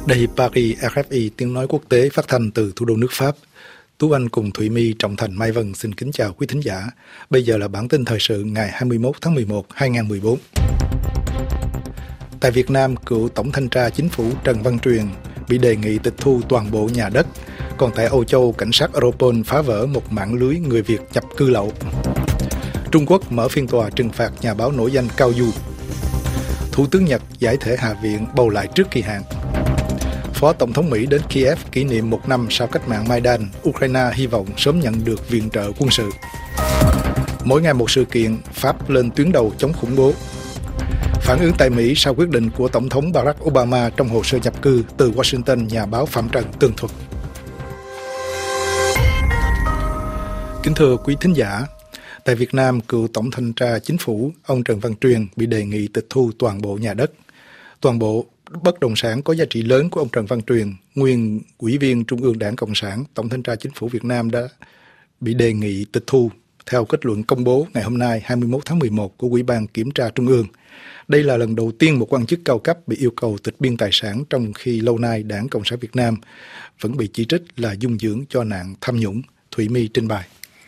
Đây Paris, RFI, tiếng nói quốc tế phát thanh từ thủ đô nước Pháp. Tú Anh cùng Thụy My, Trọng Thành, Mai Vân xin kính chào quý thính giả. Bây giờ là bản tin thời sự ngày 21 tháng 11, 2014. Tại Việt Nam, cựu Tổng Thanh tra Chính phủ Trần Văn Truyền bị đề nghị tịch thu toàn bộ nhà đất. Còn tại Âu Châu, cảnh sát Europol phá vỡ một mạng lưới người Việt nhập cư lậu. Trung Quốc mở phiên tòa trừng phạt nhà báo nổi danh Cao Du. Thủ tướng Nhật giải thể Hạ viện bầu lại trước kỳ hạn. Phó Tổng thống Mỹ đến Kiev kỷ niệm 1 năm sau cách mạng Maidan, Ukraine hy vọng sớm nhận được viện trợ quân sự. Mỗi ngày một sự kiện, Pháp lên tuyến đầu chống khủng bố. Phản ứng tại Mỹ sau quyết định của Tổng thống Barack Obama trong hồ sơ nhập cư, từ Washington, nhà báo Phạm Trần tường thuật. Kính thưa quý thính giả, tại Việt Nam, cựu Tổng Thanh tra Chính phủ, ông Trần Văn Truyền bị đề nghị tịch thu toàn bộ nhà đất. Toàn bộ bất động sản có giá trị lớn của ông Trần Văn Truyền, nguyên Ủy viên Trung ương Đảng Cộng sản, Tổng Thanh tra Chính phủ Việt Nam đã bị đề nghị tịch thu theo kết luận công bố ngày hôm nay 21 tháng 11 của Ủy ban Kiểm tra Trung ương. Đây là lần đầu tiên một quan chức cao cấp bị yêu cầu tịch biên tài sản, trong khi lâu nay Đảng Cộng sản Việt Nam vẫn bị chỉ trích là dung dưỡng cho nạn tham nhũng. Thụy My trình bày.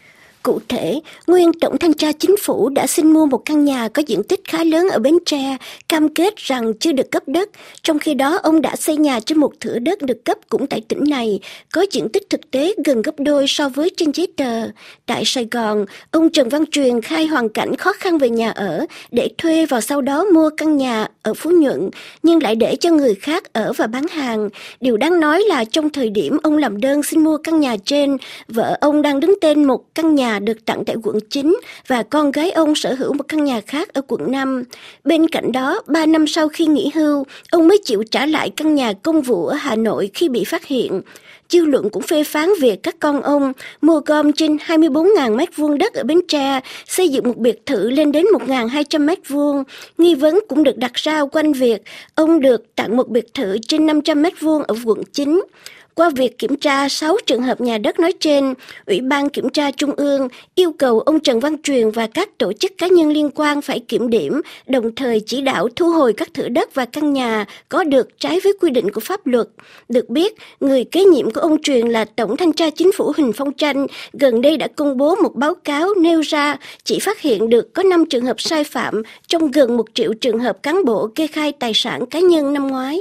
Cụ thể, nguyên Tổng Thanh tra Chính phủ đã xin mua một căn nhà có diện tích khá lớn ở Bến Tre, cam kết rằng chưa được cấp đất. Trong khi đó, ông đã xây nhà trên một thửa đất được cấp cũng tại tỉnh này, có diện tích thực tế gần gấp đôi so với trên giấy tờ. Tại Sài Gòn, ông Trần Văn Truyền khai hoàn cảnh khó khăn về nhà ở để thuê và sau đó mua căn nhà ở Phú Nhuận, nhưng lại để cho người khác ở và bán hàng. Điều đáng nói là trong thời điểm ông làm đơn xin mua căn nhà trên, vợ ông đang đứng tên một căn nhà được tặng tại quận 9 và con gái ông sở hữu một căn nhà khác ở quận 5. Bên cạnh đó, 3 năm sau khi nghỉ hưu, ông mới chịu trả lại căn nhà công vụ ở Hà Nội khi bị phát hiện. Dư luận cũng phê phán việc các con ông mua gom trên 24.000 m2 đất ở Bến Tre, xây dựng một biệt thự lên đến 1.200 m2. Nghi vấn cũng được đặt ra quanh việc ông được tặng một biệt thự trên 500 m2 ở quận 9. Qua việc kiểm tra 6 trường hợp nhà đất nói trên, Ủy ban Kiểm tra Trung ương yêu cầu ông Trần Văn Truyền và các tổ chức cá nhân liên quan phải kiểm điểm, đồng thời chỉ đạo thu hồi các thửa đất và căn nhà có được trái với quy định của pháp luật. Được biết, người kế nhiệm của ông Truyền là Tổng Thanh tra Chính phủ Huỳnh Phong Tranh, gần đây đã công bố một báo cáo nêu ra chỉ phát hiện được có 5 trường hợp sai phạm trong gần 1 triệu trường hợp cán bộ kê khai tài sản cá nhân năm ngoái.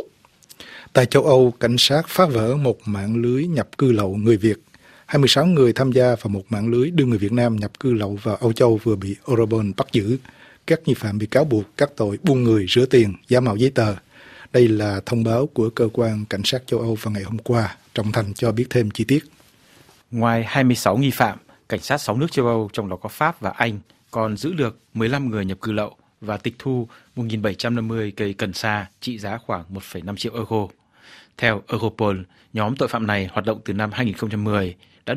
Tại châu Âu, cảnh sát phá vỡ một mạng lưới nhập cư lậu người Việt. 26 người tham gia vào một mạng lưới đưa người Việt Nam nhập cư lậu vào Âu Châu vừa bị Europol bắt giữ. Các nghi phạm bị cáo buộc các tội buôn người, rửa tiền, giả mạo giấy tờ. Đây là thông báo của cơ quan cảnh sát châu Âu vào ngày hôm qua. Trọng Thành cho biết thêm chi tiết. Ngoài 26 nghi phạm, cảnh sát 6 nước châu Âu, trong đó có Pháp và Anh, còn giữ được 15 người nhập cư lậu và tịch thu 1.750 cây cần sa trị giá khoảng 1,5 triệu euro. Theo Europol, nhóm tội phạm này hoạt động từ năm 2010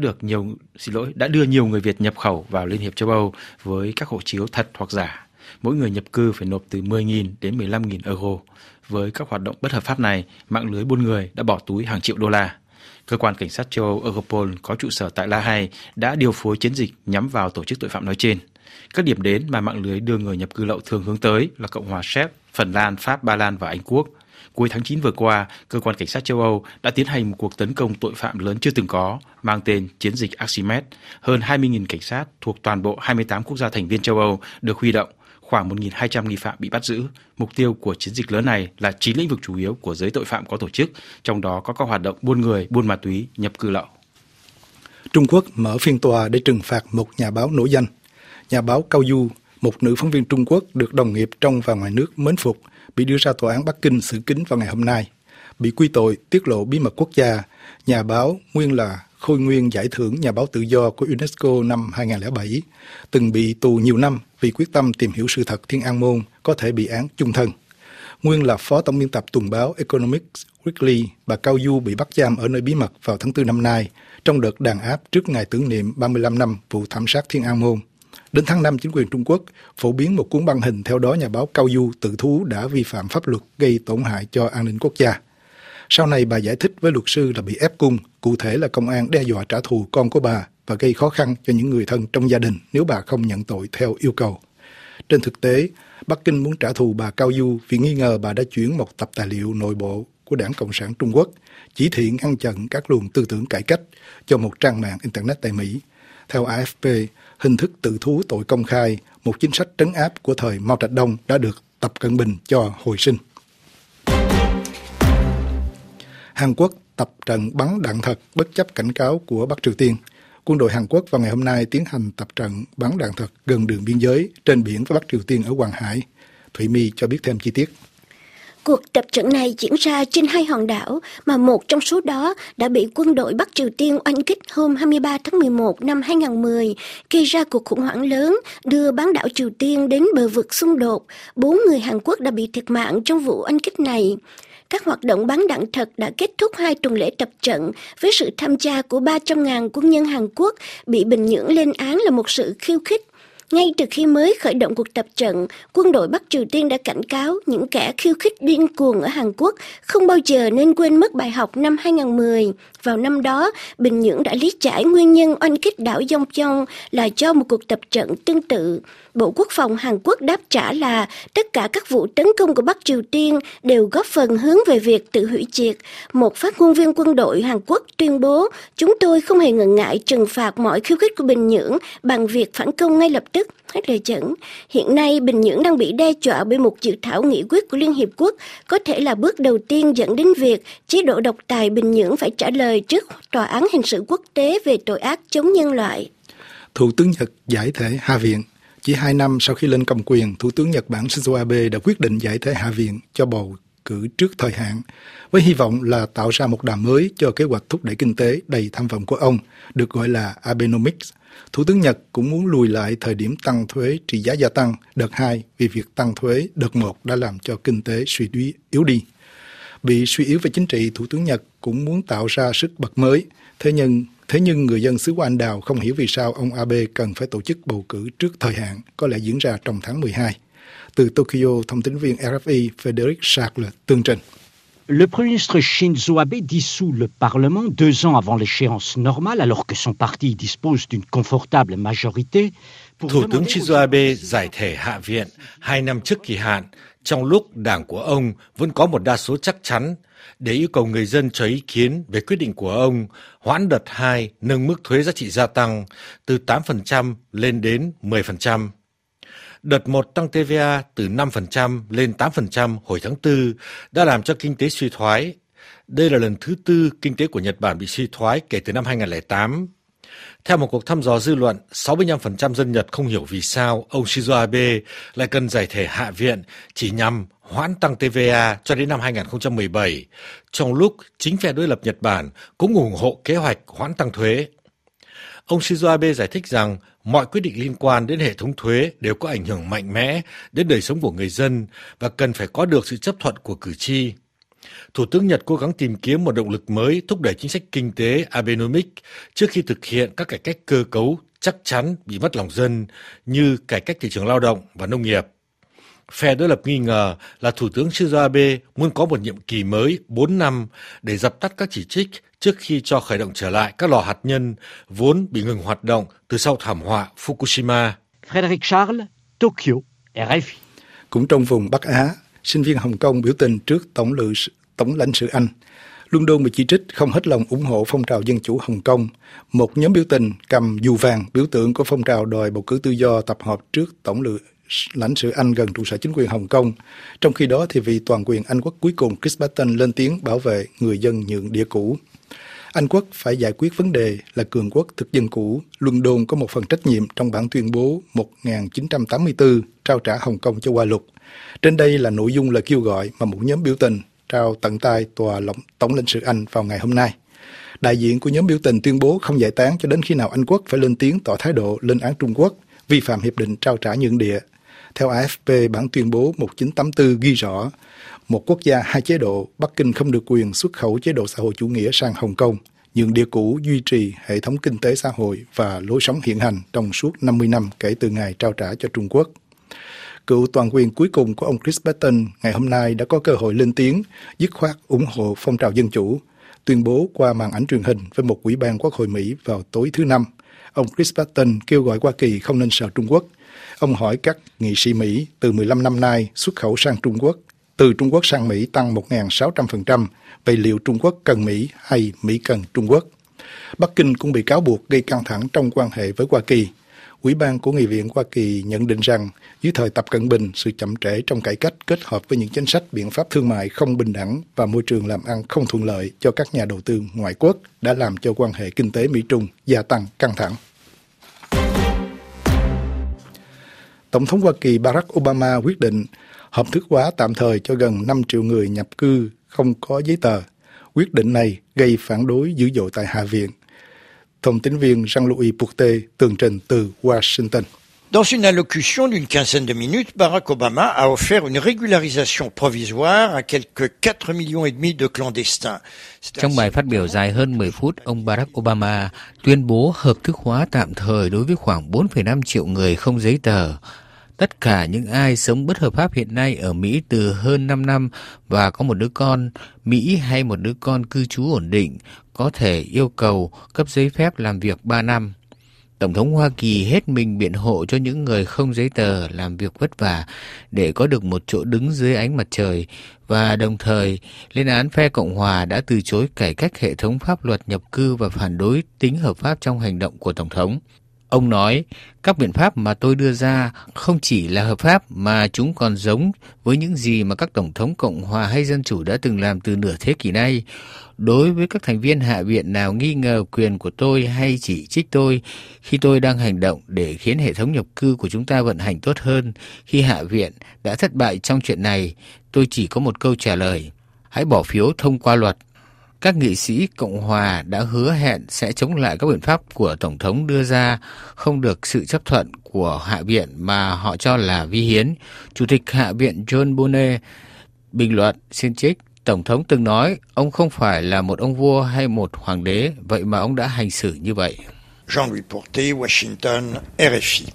đã đưa nhiều người Việt nhập khẩu vào Liên hiệp châu Âu với các hộ chiếu thật hoặc giả. Mỗi người nhập cư phải nộp từ 10.000 đến 15.000 euro. Với các hoạt động bất hợp pháp này, mạng lưới buôn người đã bỏ túi hàng triệu đô la. Cơ quan cảnh sát châu Âu Europol có trụ sở tại La Hay đã điều phối chiến dịch nhắm vào tổ chức tội phạm nói trên. Các điểm đến mà mạng lưới đưa người nhập cư lậu thường hướng tới là Cộng hòa Séc, Phần Lan, Pháp, Ba Lan và Anh Quốc. Cuối tháng 9 vừa qua, cơ quan cảnh sát châu Âu đã tiến hành một cuộc tấn công tội phạm lớn chưa từng có, mang tên chiến dịch Archimedes. Hơn 20.000 cảnh sát thuộc toàn bộ 28 quốc gia thành viên châu Âu được huy động, khoảng 1.200 nghi phạm bị bắt giữ. Mục tiêu của chiến dịch lớn này là 9 lĩnh vực chủ yếu của giới tội phạm có tổ chức, trong đó có các hoạt động buôn người, buôn ma túy, nhập cư lậu. Trung Quốc mở phiên tòa để trừng phạt một nhà báo nổi danh. Nhà báo Cao Du, một nữ phóng viên Trung Quốc được đồng nghiệp trong và ngoài nước mến phục, bị đưa ra tòa án Bắc Kinh xử kín vào ngày hôm nay. Bị quy tội tiết lộ bí mật quốc gia, nhà báo nguyên là khôi nguyên giải thưởng nhà báo tự do của UNESCO năm 2007, từng bị tù nhiều năm vì quyết tâm tìm hiểu sự thật Thiên An Môn, có thể bị án chung thân. Nguyên là phó tổng biên tập tuần báo Economics Weekly, bà Cao Du bị bắt giam ở nơi bí mật vào tháng 4 năm nay, trong đợt đàn áp trước ngày tưởng niệm 35 năm vụ thảm sát Thiên An Môn. Đến tháng 5, chính quyền Trung Quốc phổ biến một cuốn băng hình, theo đó nhà báo Cao Du tự thú đã vi phạm pháp luật gây tổn hại cho an ninh quốc gia. Sau này bà giải thích với luật sư là bị ép cung, cụ thể là công an đe dọa trả thù con của bà và gây khó khăn cho những người thân trong gia đình nếu bà không nhận tội theo yêu cầu. Trên thực tế, Bắc Kinh muốn trả thù bà Cao Du vì nghi ngờ bà đã chuyển một tập tài liệu nội bộ của Đảng Cộng sản Trung Quốc chỉ thị ngăn chặn các luồng tư tưởng cải cách cho một trang mạng Internet tại Mỹ. Theo AFP, hình thức tự thú tội công khai, một chính sách trấn áp của thời Mao Trạch Đông đã được Tập Cận Bình cho hồi sinh. Hàn Quốc tập trận bắn đạn thật bất chấp cảnh cáo của Bắc Triều Tiên. Quân đội Hàn Quốc vào ngày hôm nay tiến hành tập trận bắn đạn thật gần đường biên giới trên biển với Bắc Triều Tiên ở Hoàng Hải. Thủy My cho biết thêm chi tiết. Cuộc tập trận này diễn ra trên 2 hòn đảo mà một trong số đó đã bị quân đội Bắc Triều Tiên oanh kích hôm 23 tháng 11 năm 2010, gây ra cuộc khủng hoảng lớn đưa bán đảo Triều Tiên đến bờ vực xung đột. 4 người Hàn Quốc đã bị thiệt mạng trong vụ oanh kích này. Các hoạt động bắn đạn thật đã kết thúc 2 tuần lễ tập trận với sự tham gia của 300.000 quân nhân Hàn Quốc, bị Bình Nhưỡng lên án là một sự khiêu khích. Ngay từ khi mới khởi động cuộc tập trận, quân đội Bắc Triều Tiên đã cảnh cáo những kẻ khiêu khích điên cuồng ở Hàn Quốc không bao giờ nên quên mất bài học năm 2010. Vào năm đó, Bình Nhưỡng đã lý giải nguyên nhân oanh kích đảo Yeongbyon là do một cuộc tập trận tương tự. Bộ Quốc phòng Hàn Quốc đáp trả là tất cả các vụ tấn công của Bắc Triều Tiên đều góp phần hướng về việc tự hủy diệt. Một phát ngôn viên quân đội Hàn Quốc tuyên bố, chúng tôi không hề ngần ngại trừng phạt mọi khiêu khích của Bình Nhưỡng bằng việc phản công ngay lập tức. Hết lời dẫn. Hiện nay, Bình Nhưỡng đang bị đe dọa bởi một dự thảo nghị quyết của Liên Hiệp Quốc, có thể là bước đầu tiên dẫn đến việc chế độ độc tài Bình Nhưỡng phải trả lời trước Tòa án Hình sự Quốc tế về tội ác chống nhân loại. Thủ tướng Nhật giải thể Hạ viện. Chỉ 2 năm sau khi lên cầm quyền, Thủ tướng Nhật Bản Shinzo Abe đã quyết định giải thể Hạ viện cho bầu cử trước thời hạn, với hy vọng là tạo ra một đà mới cho kế hoạch thúc đẩy kinh tế đầy tham vọng của ông, được gọi là Abenomics. Thủ tướng Nhật cũng muốn lùi lại thời điểm tăng thuế trị giá gia tăng đợt 2 vì việc tăng thuế đợt 1 đã làm cho kinh tế yếu đi. Bị suy yếu về chính trị, Thủ tướng Nhật cũng muốn tạo ra sức bật mới. Thế nhưng người dân xứ Hoa Anh Đào không hiểu vì sao ông Abe cần phải tổ chức bầu cử trước thời hạn, có lẽ diễn ra trong tháng 12. Từ Tokyo, thông tín viên RFI Frédéric Charles tường trình. Le Premier ministre Shinzo Abe dissout le Parlement 2 ans avant l'échéance normale, alors que son parti dispose d'une confortable majorité. Thủ tướng Shinzo Abe giải thể Hạ viện 2 năm trước kỳ hạn, trong lúc đảng của ông vẫn có một đa số chắc chắn, để yêu cầu người dân cho ý kiến về quyết định của ông hoãn đợt 2 nâng mức thuế giá trị gia tăng từ 8% lên đến 10%. Đợt 1 tăng TVA từ 5% lên 8% hồi tháng 4 đã làm cho kinh tế suy thoái. Đây là lần thứ 4 kinh tế của Nhật Bản bị suy thoái kể từ năm 2008. Theo một cuộc thăm dò dư luận, 65% dân Nhật không hiểu vì sao ông Shinzo Abe lại cần giải thể Hạ viện chỉ nhằm hoãn tăng TVA cho đến năm 2017, trong lúc chính phe đối lập Nhật Bản cũng ủng hộ kế hoạch hoãn tăng thuế. Ông Shinzo Abe giải thích rằng mọi quyết định liên quan đến hệ thống thuế đều có ảnh hưởng mạnh mẽ đến đời sống của người dân và cần phải có được sự chấp thuận của cử tri. Thủ tướng Nhật cố gắng tìm kiếm một động lực mới thúc đẩy chính sách kinh tế Abenomics trước khi thực hiện các cải cách cơ cấu chắc chắn bị mất lòng dân như cải cách thị trường lao động và nông nghiệp. Phe đối lập nghi ngờ là Thủ tướng Shinzo Abe muốn có một nhiệm kỳ mới 4 năm để dập tắt các chỉ trích trước khi cho khởi động trở lại các lò hạt nhân vốn bị ngừng hoạt động từ sau thảm họa Fukushima. Frédéric Charles, Tokyo, RFI. Cũng trong vùng Bắc Á, sinh viên Hồng Kông biểu tình trước Tổng lãnh sự Anh. London bị chỉ trích không hết lòng ủng hộ phong trào dân chủ Hồng Kông. Một nhóm biểu tình cầm dù vàng, biểu tượng của phong trào đòi bầu cử tự do tập hợp trước Tổng lãnh sự Anh gần trụ sở chính quyền Hồng Kông. Trong khi đó, thì vị toàn quyền Anh quốc cuối cùng Chris Patten lên tiếng bảo vệ người dân nhượng địa cũ. Anh quốc phải giải quyết vấn đề là cường quốc thực dân cũ. London có một phần trách nhiệm trong bản tuyên bố 1984 trao trả Hồng Kông cho Hoa Lục. Trên đây là nội dung lời kêu gọi mà một nhóm biểu tình trao tận tay tòa Tổng lãnh sự Anh vào ngày hôm nay. Đại diện của nhóm biểu tình tuyên bố không giải tán cho đến khi nào Anh quốc phải lên tiếng tỏ thái độ lên án Trung Quốc vi phạm hiệp định trao trả nhượng địa. Theo AFP, bản tuyên bố 1984 ghi rõ, một quốc gia hai chế độ, Bắc Kinh không được quyền xuất khẩu chế độ xã hội chủ nghĩa sang Hồng Kông, nhượng địa cũ duy trì hệ thống kinh tế xã hội và lối sống hiện hành trong suốt 50 năm kể từ ngày trao trả cho Trung Quốc. Cựu toàn quyền cuối cùng của ông Chris Patten ngày hôm nay đã có cơ hội lên tiếng, dứt khoát ủng hộ phong trào dân chủ, tuyên bố qua màn ảnh truyền hình với một ủy ban Quốc hội Mỹ vào tối thứ Năm. Ông Chris Patten kêu gọi Hoa Kỳ không nên sợ Trung Quốc. Ông hỏi các nghị sĩ Mỹ từ 15 năm nay xuất khẩu sang Trung Quốc từ Trung Quốc sang Mỹ tăng 1.600%. Vậy liệu Trung Quốc cần Mỹ hay Mỹ cần Trung Quốc? Bắc Kinh cũng bị cáo buộc gây căng thẳng trong quan hệ với Hoa Kỳ. Ủy ban của Nghị viện Hoa Kỳ nhận định rằng dưới thời Tập Cận Bình, sự chậm trễ trong cải cách kết hợp với những chính sách biện pháp thương mại không bình đẳng và môi trường làm ăn không thuận lợi cho các nhà đầu tư ngoại quốc đã làm cho quan hệ kinh tế Mỹ-Trung gia tăng căng thẳng. Tổng thống Hoa Kỳ Barack Obama quyết định hợp thức hóa tạm thời cho gần 5 triệu người nhập cư không có giấy tờ. Quyết định này gây phản đối dữ dội tại Hạ viện. Thông tín viên Jean-Louis Bourtet tường trình từ Washington. Dans une allocution d'une quinzaine de minutes, Barack Obama a offert une régularisation provisoire à quelques 4,5 millions de clandestins. Trong bài phát biểu dài hơn 10 phút, ông Barack Obama tuyên bố hợp thức hóa tạm thời đối với khoảng 4,5 triệu người không giấy tờ. Tất cả những ai sống bất hợp pháp hiện nay ở Mỹ từ hơn 5 năm và có một đứa con Mỹ hay một đứa con cư trú ổn định có thể yêu cầu cấp giấy phép làm việc 3 năm. Tổng thống Hoa Kỳ hết mình biện hộ cho những người không giấy tờ làm việc vất vả để có được một chỗ đứng dưới ánh mặt trời và đồng thời lên án phe Cộng hòa đã từ chối cải cách hệ thống pháp luật nhập cư và phản đối tính hợp pháp trong hành động của Tổng thống. Ông nói, các biện pháp mà tôi đưa ra không chỉ là hợp pháp mà chúng còn giống với những gì mà các Tổng thống Cộng hòa hay Dân chủ đã từng làm từ nửa thế kỷ nay. Đối với các thành viên Hạ viện nào nghi ngờ quyền của tôi hay chỉ trích tôi khi tôi đang hành động để khiến hệ thống nhập cư của chúng ta vận hành tốt hơn, khi Hạ viện đã thất bại trong chuyện này, tôi chỉ có một câu trả lời. Hãy bỏ phiếu thông qua luật. Các nghị sĩ Cộng hòa đã hứa hẹn sẽ chống lại các biện pháp của Tổng thống đưa ra không được sự chấp thuận của Hạ viện mà họ cho là vi hiến. Chủ tịch Hạ viện John Boehner bình luận xin trích, Tổng thống từng nói ông không phải là một ông vua hay một hoàng đế, vậy mà ông đã hành xử như vậy. Jean-Louis Bourtet, Washington, RFI.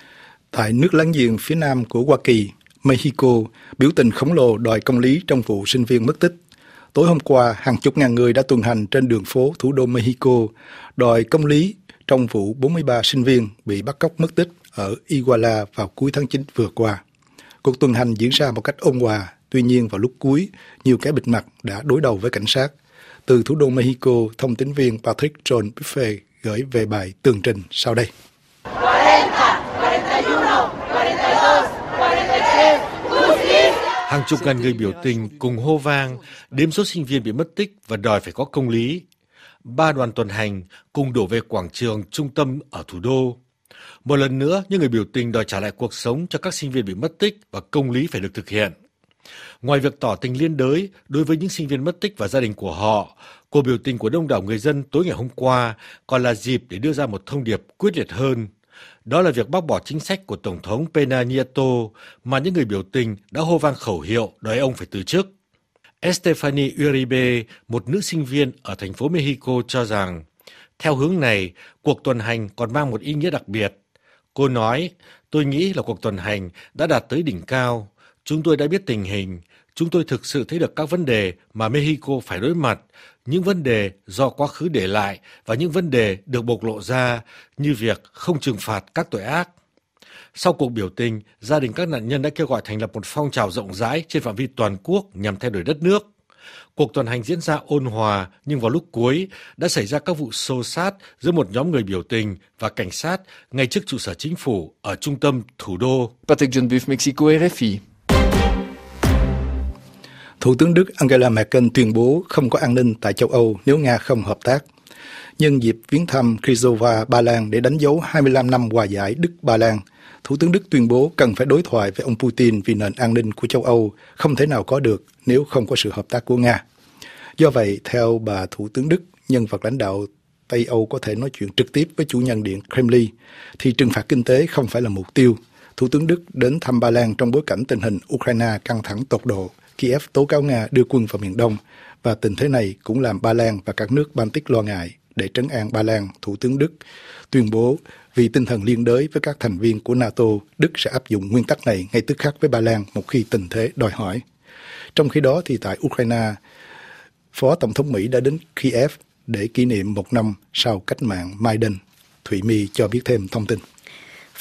Tại nước láng giềng phía nam của Hoa Kỳ, Mexico, biểu tình khổng lồ đòi công lý trong vụ sinh viên mất tích. Tối hôm qua, hàng chục ngàn người đã tuần hành trên đường phố thủ đô Mexico đòi công lý trong vụ 43 sinh viên bị bắt cóc mất tích ở Iguala vào cuối tháng 9 vừa qua. Cuộc tuần hành diễn ra một cách ôn hòa, tuy nhiên vào lúc cuối, nhiều kẻ bịt mặt đã đối đầu với cảnh sát. Từ thủ đô Mexico, thông tín viên Patrick John Buffet gửi về bài tường trình sau đây. 40, 41, 42, 43, justice! Hàng chục ngàn người biểu tình cùng hô vang, đếm số sinh viên bị mất tích và đòi phải có công lý. 3 đoàn tuần hành cùng đổ về quảng trường trung tâm ở thủ đô. Một lần nữa, những người biểu tình đòi trả lại cuộc sống cho các sinh viên bị mất tích và công lý phải được thực hiện. Ngoài việc tỏ tình liên đới đối với những sinh viên mất tích và gia đình của họ, cuộc biểu tình của đông đảo người dân tối ngày hôm qua còn là dịp để đưa ra một thông điệp quyết liệt hơn. Đó là việc bác bỏ chính sách của Tổng thống Peña Nieto mà những người biểu tình đã hô vang khẩu hiệu đòi ông phải từ chức. Estefany Uribe, một nữ sinh viên ở thành phố Mexico cho rằng, theo hướng này, cuộc tuần hành còn mang một ý nghĩa đặc biệt. Cô nói, tôi nghĩ là cuộc tuần hành đã đạt tới đỉnh cao. Chúng tôi đã biết tình hình. Chúng tôi thực sự thấy được các vấn đề mà Mexico phải đối mặt, những vấn đề do quá khứ để lại và những vấn đề được bộc lộ ra như việc không trừng phạt các tội ác. Sau cuộc biểu tình, gia đình các nạn nhân đã kêu gọi thành lập một phong trào rộng rãi trên phạm vi toàn quốc nhằm thay đổi đất nước. Cuộc tuần hành diễn ra ôn hòa nhưng vào lúc cuối đã xảy ra các vụ xô xát giữa một nhóm người biểu tình và cảnh sát ngay trước trụ sở chính phủ ở trung tâm thủ đô. Patrick John Buff, Mexico, RFI. Thủ tướng Đức Angela Merkel tuyên bố không có an ninh tại châu Âu nếu Nga không hợp tác. Nhân dịp viếng thăm Krzyżowa, Ba Lan để đánh dấu 25 năm hòa giải Đức-Ba Lan, Thủ tướng Đức tuyên bố cần phải đối thoại với ông Putin vì nền an ninh của châu Âu không thể nào có được nếu không có sự hợp tác của Nga. Do vậy, theo bà Thủ tướng Đức, nhân vật lãnh đạo Tây Âu có thể nói chuyện trực tiếp với chủ nhân điện Kremlin, thì trừng phạt kinh tế không phải là mục tiêu. Thủ tướng Đức đến thăm Ba Lan trong bối cảnh tình hình Ukraine căng thẳng tột độ, Kiev tố cáo Nga đưa quân vào miền Đông, và tình thế này cũng làm Ba Lan và các nước Baltic lo ngại. Để trấn an Ba Lan, Thủ tướng Đức tuyên bố vì tinh thần liên đới với các thành viên của NATO, Đức sẽ áp dụng nguyên tắc này ngay tức khắc với Ba Lan một khi tình thế đòi hỏi. Trong khi đó thì tại Ukraine, Phó Tổng thống Mỹ đã đến Kiev để kỷ niệm 1 năm sau cách mạng Maidan. Thụy My cho biết thêm thông tin.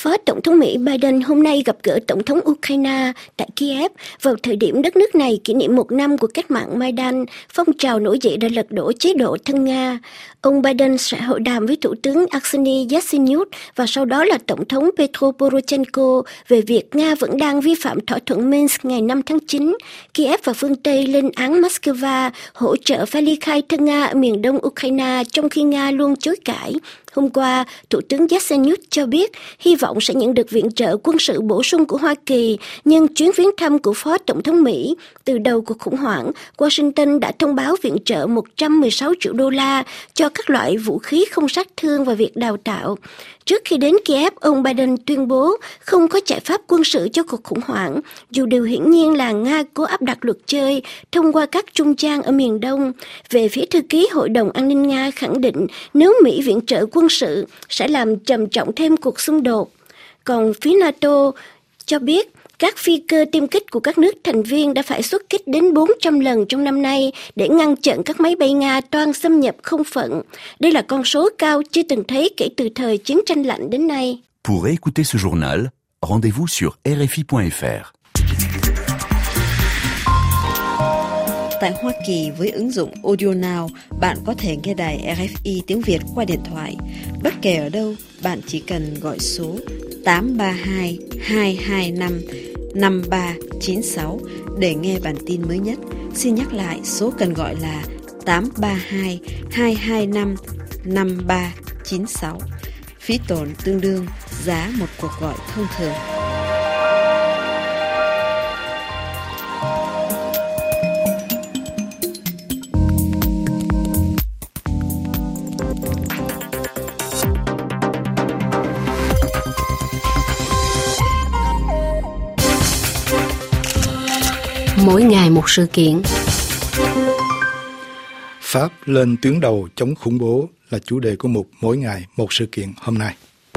Phó Tổng thống Mỹ Biden hôm nay gặp gỡ Tổng thống Ukraine tại Kiev vào thời điểm đất nước này kỷ niệm 1 năm của cách mạng Maidan, phong trào nổi dậy đã lật đổ chế độ thân Nga. Ông Biden sẽ hội đàm với Thủ tướng Arseniy Yatsenyuk và sau đó là Tổng thống Petro Poroshenko về việc Nga vẫn đang vi phạm thỏa thuận Minsk ngày 5 tháng 9. Kiev và phương Tây lên án Moscow hỗ trợ phe ly khai thân Nga ở miền đông Ukraine trong khi Nga luôn chối cãi. Hôm qua, Thủ tướng Yatsenyuk cho biết hy vọng sẽ nhận được viện trợ quân sự bổ sung của Hoa Kỳ, nhưng chuyến viếng thăm của Phó Tổng thống Mỹ từ đầu cuộc khủng hoảng, Washington đã thông báo viện trợ 116 triệu đô la cho các loại vũ khí không sát thương và việc đào tạo. Trước khi đến Kiev, ông Biden tuyên bố không có giải pháp quân sự cho cuộc khủng hoảng, dù điều hiển nhiên là Nga cố áp đặt luật chơi thông qua các trung gian ở miền Đông. Về phía thư ký Hội đồng An ninh Nga khẳng định nếu Mỹ viện trợ quân sự sẽ làm trầm trọng thêm cuộc xung đột. Còn phía NATO cho biết các phi cơ tiêm kích của các nước thành viên đã phải xuất kích đến 400 lần trong năm nay để ngăn chặn các máy bay Nga toan xâm nhập không phận. Đây là con số cao chưa từng thấy kể từ thời chiến tranh lạnh đến nay. Pour écouter ce journal, rendez-vous sur rfi.fr. Tại Hoa Kỳ với ứng dụng Audio Now, bạn có thể nghe đài RFI tiếng Việt qua điện thoại. Bất kể ở đâu, bạn chỉ cần gọi số 832 225 5396 để nghe bản tin mới nhất. Xin nhắc lại, số cần gọi là 832 225 5396. Phí tổn tương đương giá một cuộc gọi thông thường. Mỗi ngày một sự kiện. Pháp lên tuyến đầu chống khủng bố là chủ đề của mục Mỗi ngày một sự kiện hôm nay.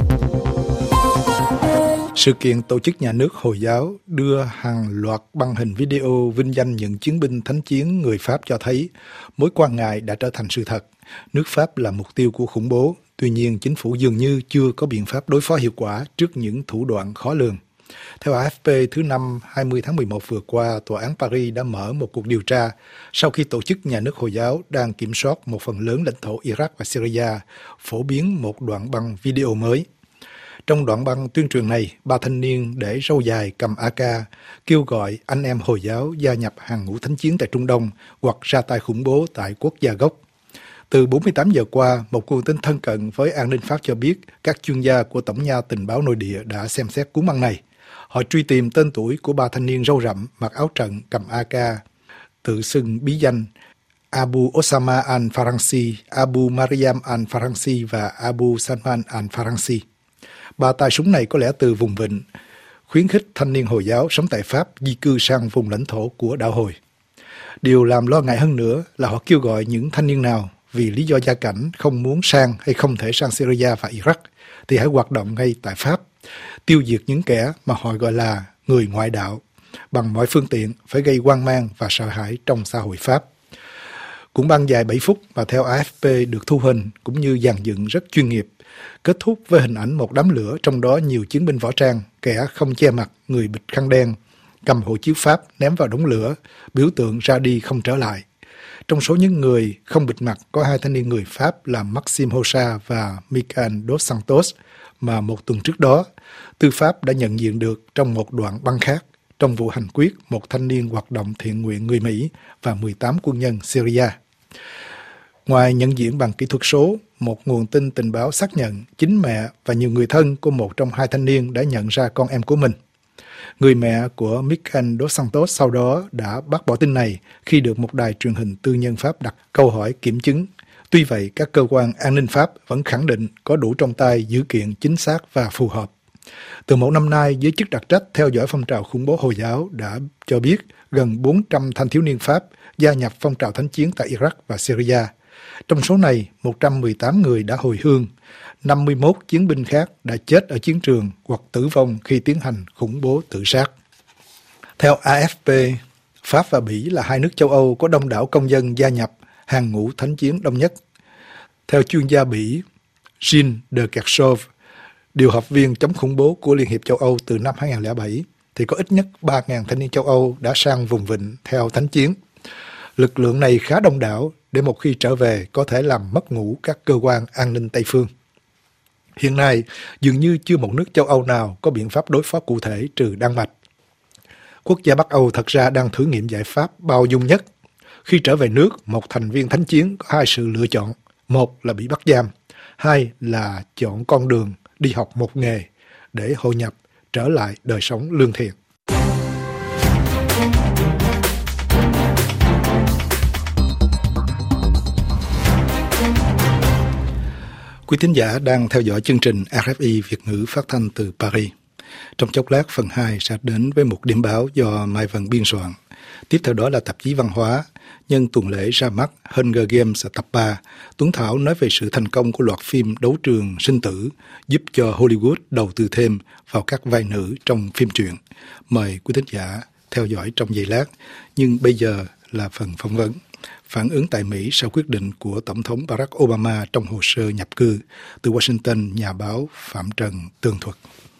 Sự kiện tổ chức nhà nước Hồi giáo đưa hàng loạt băng hình video vinh danh những chiến binh thánh chiến người Pháp cho thấy mối quan ngại đã trở thành sự thật. Nước Pháp là mục tiêu của khủng bố, tuy nhiên chính phủ dường như chưa có biện pháp đối phó hiệu quả trước những thủ đoạn khó lường. Theo AFP, thứ Năm 20 tháng 11 vừa qua, Tòa án Paris đã mở một cuộc điều tra sau khi tổ chức nhà nước Hồi giáo đang kiểm soát một phần lớn lãnh thổ Iraq và Syria, phổ biến một đoạn băng video mới. Trong đoạn băng tuyên truyền này, 3 thanh niên để râu dài cầm AK kêu gọi anh em Hồi giáo gia nhập hàng ngũ thánh chiến tại Trung Đông hoặc ra tay khủng bố tại quốc gia gốc. Từ 48 giờ qua, một nguồn tin thân cận với an ninh Pháp cho biết các chuyên gia của Tổng nha tình báo nội địa đã xem xét cuốn băng này. Họ truy tìm tên tuổi của 3 thanh niên râu rậm mặc áo trận cầm AK, tự xưng bí danh Abu Osama al-Faransi, Abu Mariam al-Faransi và Abu Salman al-Faransi. 3 tay súng này có lẽ từ vùng vịnh, khuyến khích thanh niên Hồi giáo sống tại Pháp di cư sang vùng lãnh thổ của đạo Hồi. Điều làm lo ngại hơn nữa là họ kêu gọi những thanh niên nào vì lý do gia cảnh không muốn sang hay không thể sang Syria và Iraq thì hãy hoạt động ngay tại Pháp, tiêu diệt những kẻ mà họ gọi là người ngoại đạo bằng mọi phương tiện phải gây hoang mang và sợ hãi trong xã hội Pháp. Cuốn băng dài 7 phút và theo AFP được thu hình cũng như dàn dựng rất chuyên nghiệp, kết thúc với hình ảnh một đám lửa, trong đó nhiều chiến binh võ trang, kẻ không che mặt, người bịt khăn đen, cầm hộ chiếu Pháp ném vào đống lửa, biểu tượng ra đi không trở lại. Trong số những người không bịt mặt có 2 thanh niên người Pháp là Maxime Hossa và Michael Dos Santos mà một tuần trước đó, tư pháp đã nhận diện được trong một đoạn băng khác trong vụ hành quyết một thanh niên hoạt động thiện nguyện người Mỹ và 18 quân nhân Syria. Ngoài nhận diện bằng kỹ thuật số, một nguồn tin tình báo xác nhận chính mẹ và nhiều người thân của một trong 2 thanh niên đã nhận ra con em của mình. Người mẹ của Michael Dos Santos sau đó đã bác bỏ tin này khi được một đài truyền hình tư nhân Pháp đặt câu hỏi kiểm chứng. Tuy vậy, các cơ quan an ninh Pháp vẫn khẳng định có đủ trong tay dữ kiện chính xác và phù hợp. Từ một năm nay, giới chức đặc trách theo dõi phong trào khủng bố Hồi giáo đã cho biết gần 400 thanh thiếu niên Pháp gia nhập phong trào thánh chiến tại Iraq và Syria. Trong số này, 118 người đã hồi hương, 51 chiến binh khác đã chết ở chiến trường hoặc tử vong khi tiến hành khủng bố tự sát. Theo AFP, Pháp và Bỉ là 2 nước châu Âu có đông đảo công dân gia nhập hàng ngũ thánh chiến đông nhất. Theo chuyên gia Bỉ Jean de Kerchove, điều hợp viên chống khủng bố của Liên hiệp châu Âu từ năm 2007, thì có ít nhất 3.000 thanh niên châu Âu đã sang vùng vịnh theo thánh chiến. Lực lượng này khá đông đảo để một khi trở về có thể làm mất ngủ các cơ quan an ninh Tây phương. Hiện nay, dường như chưa một nước châu Âu nào có biện pháp đối phó cụ thể trừ Đan Mạch. Quốc gia Bắc Âu thật ra đang thử nghiệm giải pháp bao dung nhất. Khi trở về nước, một thành viên thánh chiến có hai sự lựa chọn. Một là bị bắt giam, hai là chọn con đường đi học một nghề để hội nhập, trở lại đời sống lương thiện. Quý thính giả đang theo dõi chương trình RFI Việt ngữ phát thanh từ Paris. Trong chốc lát, phần 2 sẽ đến với một điểm báo do Mai Vân biên soạn. Tiếp theo đó là tạp chí văn hóa. Nhân tuần lễ ra mắt Hunger Games tập 3, Tuấn Thảo nói về sự thành công của loạt phim đấu trường sinh tử, giúp cho Hollywood đầu tư thêm vào các vai nữ trong phim truyện. Mời quý thính giả theo dõi trong giây lát. Nhưng bây giờ là phần phỏng vấn. Phản ứng tại Mỹ sau quyết định của Tổng thống Barack Obama trong hồ sơ nhập cư. Từ Washington, nhà báo Phạm Trần tường thuật.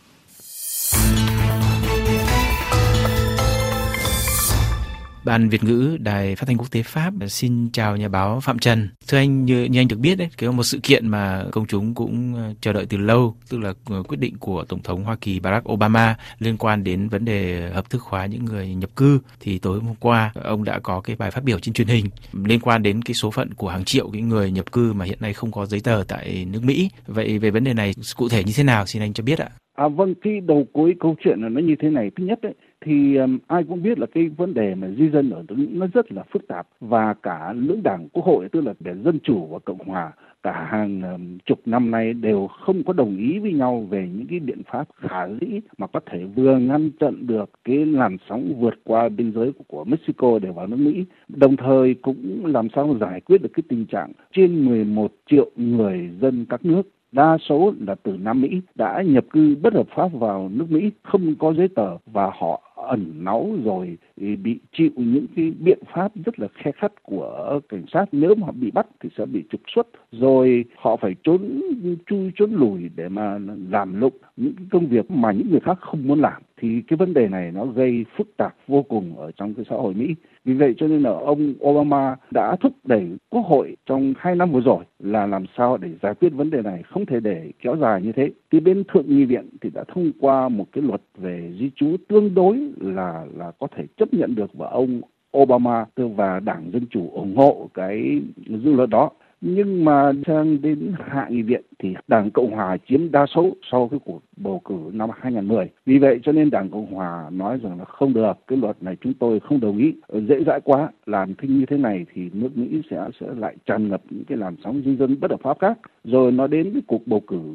Ban Việt ngữ Đài Phát thanh Quốc tế Pháp xin chào nhà báo Phạm Trần. Thưa anh, như anh được biết đấy, cái một sự kiện mà công chúng cũng chờ đợi từ lâu, tức là quyết định của Tổng thống Hoa Kỳ Barack Obama liên quan đến vấn đề hợp thức hóa những người nhập cư. Thì tối hôm qua, ông đã có cái bài phát biểu trên truyền hình liên quan đến cái số phận của hàng triệu cái người nhập cư mà hiện nay không có giấy tờ tại nước Mỹ. Vậy về vấn đề này cụ thể như thế nào, xin anh cho biết ạ? Vâng, cái đầu cuối câu chuyện là nó như thế này. Thứ nhất ấy, thì ai cũng biết là cái vấn đề mà di dân ở nước Mỹ nó rất là phức tạp, và cả lưỡng đảng quốc hội, tức là để Dân Chủ và Cộng Hòa, cả hàng chục năm nay đều không có đồng ý với nhau về những cái biện pháp khả dĩ mà có thể vừa ngăn chặn được cái làn sóng vượt qua biên giới của Mexico để vào nước Mỹ, đồng thời cũng làm sao giải quyết được cái tình trạng trên 11 triệu người dân các nước, đa số là từ Nam Mỹ, đã nhập cư bất hợp pháp vào nước Mỹ, không có giấy tờ, và họ ẩn náu rồi bị chịu những cái biện pháp rất là khe khắt của cảnh sát. Nếu mà bị bắt thì sẽ bị trục xuất, rồi họ phải trốn chui trốn lùi để mà làm lụng những cái công việc mà những người khác không muốn làm. Thì cái vấn đề này nó gây phức tạp vô cùng ở trong cái xã hội Mỹ. Vì vậy cho nên là ông Obama đã thúc đẩy Quốc hội trong 2 năm vừa rồi là làm sao để giải quyết vấn đề này, không thể để kéo dài như thế. Thì bên Thượng nghị viện thì đã thông qua một cái luật về di trú tương đối là có thể chấp nhận được, và ông Obama và Đảng Dân Chủ ủng hộ cái dự luật đó. Nhưng mà sang đến Hạ nghị viện thì Đảng Cộng Hòa chiếm đa số sau cái cuộc bầu cử năm 2010. Vì vậy cho nên Đảng Cộng Hòa nói rằng là không được, cái luật này chúng tôi không đồng ý, dễ dãi quá, làm như thế này thì nước Mỹ sẽ lại tràn ngập những cái làn sóng di dân bất hợp pháp khác. Rồi nó đến cái cuộc bầu cử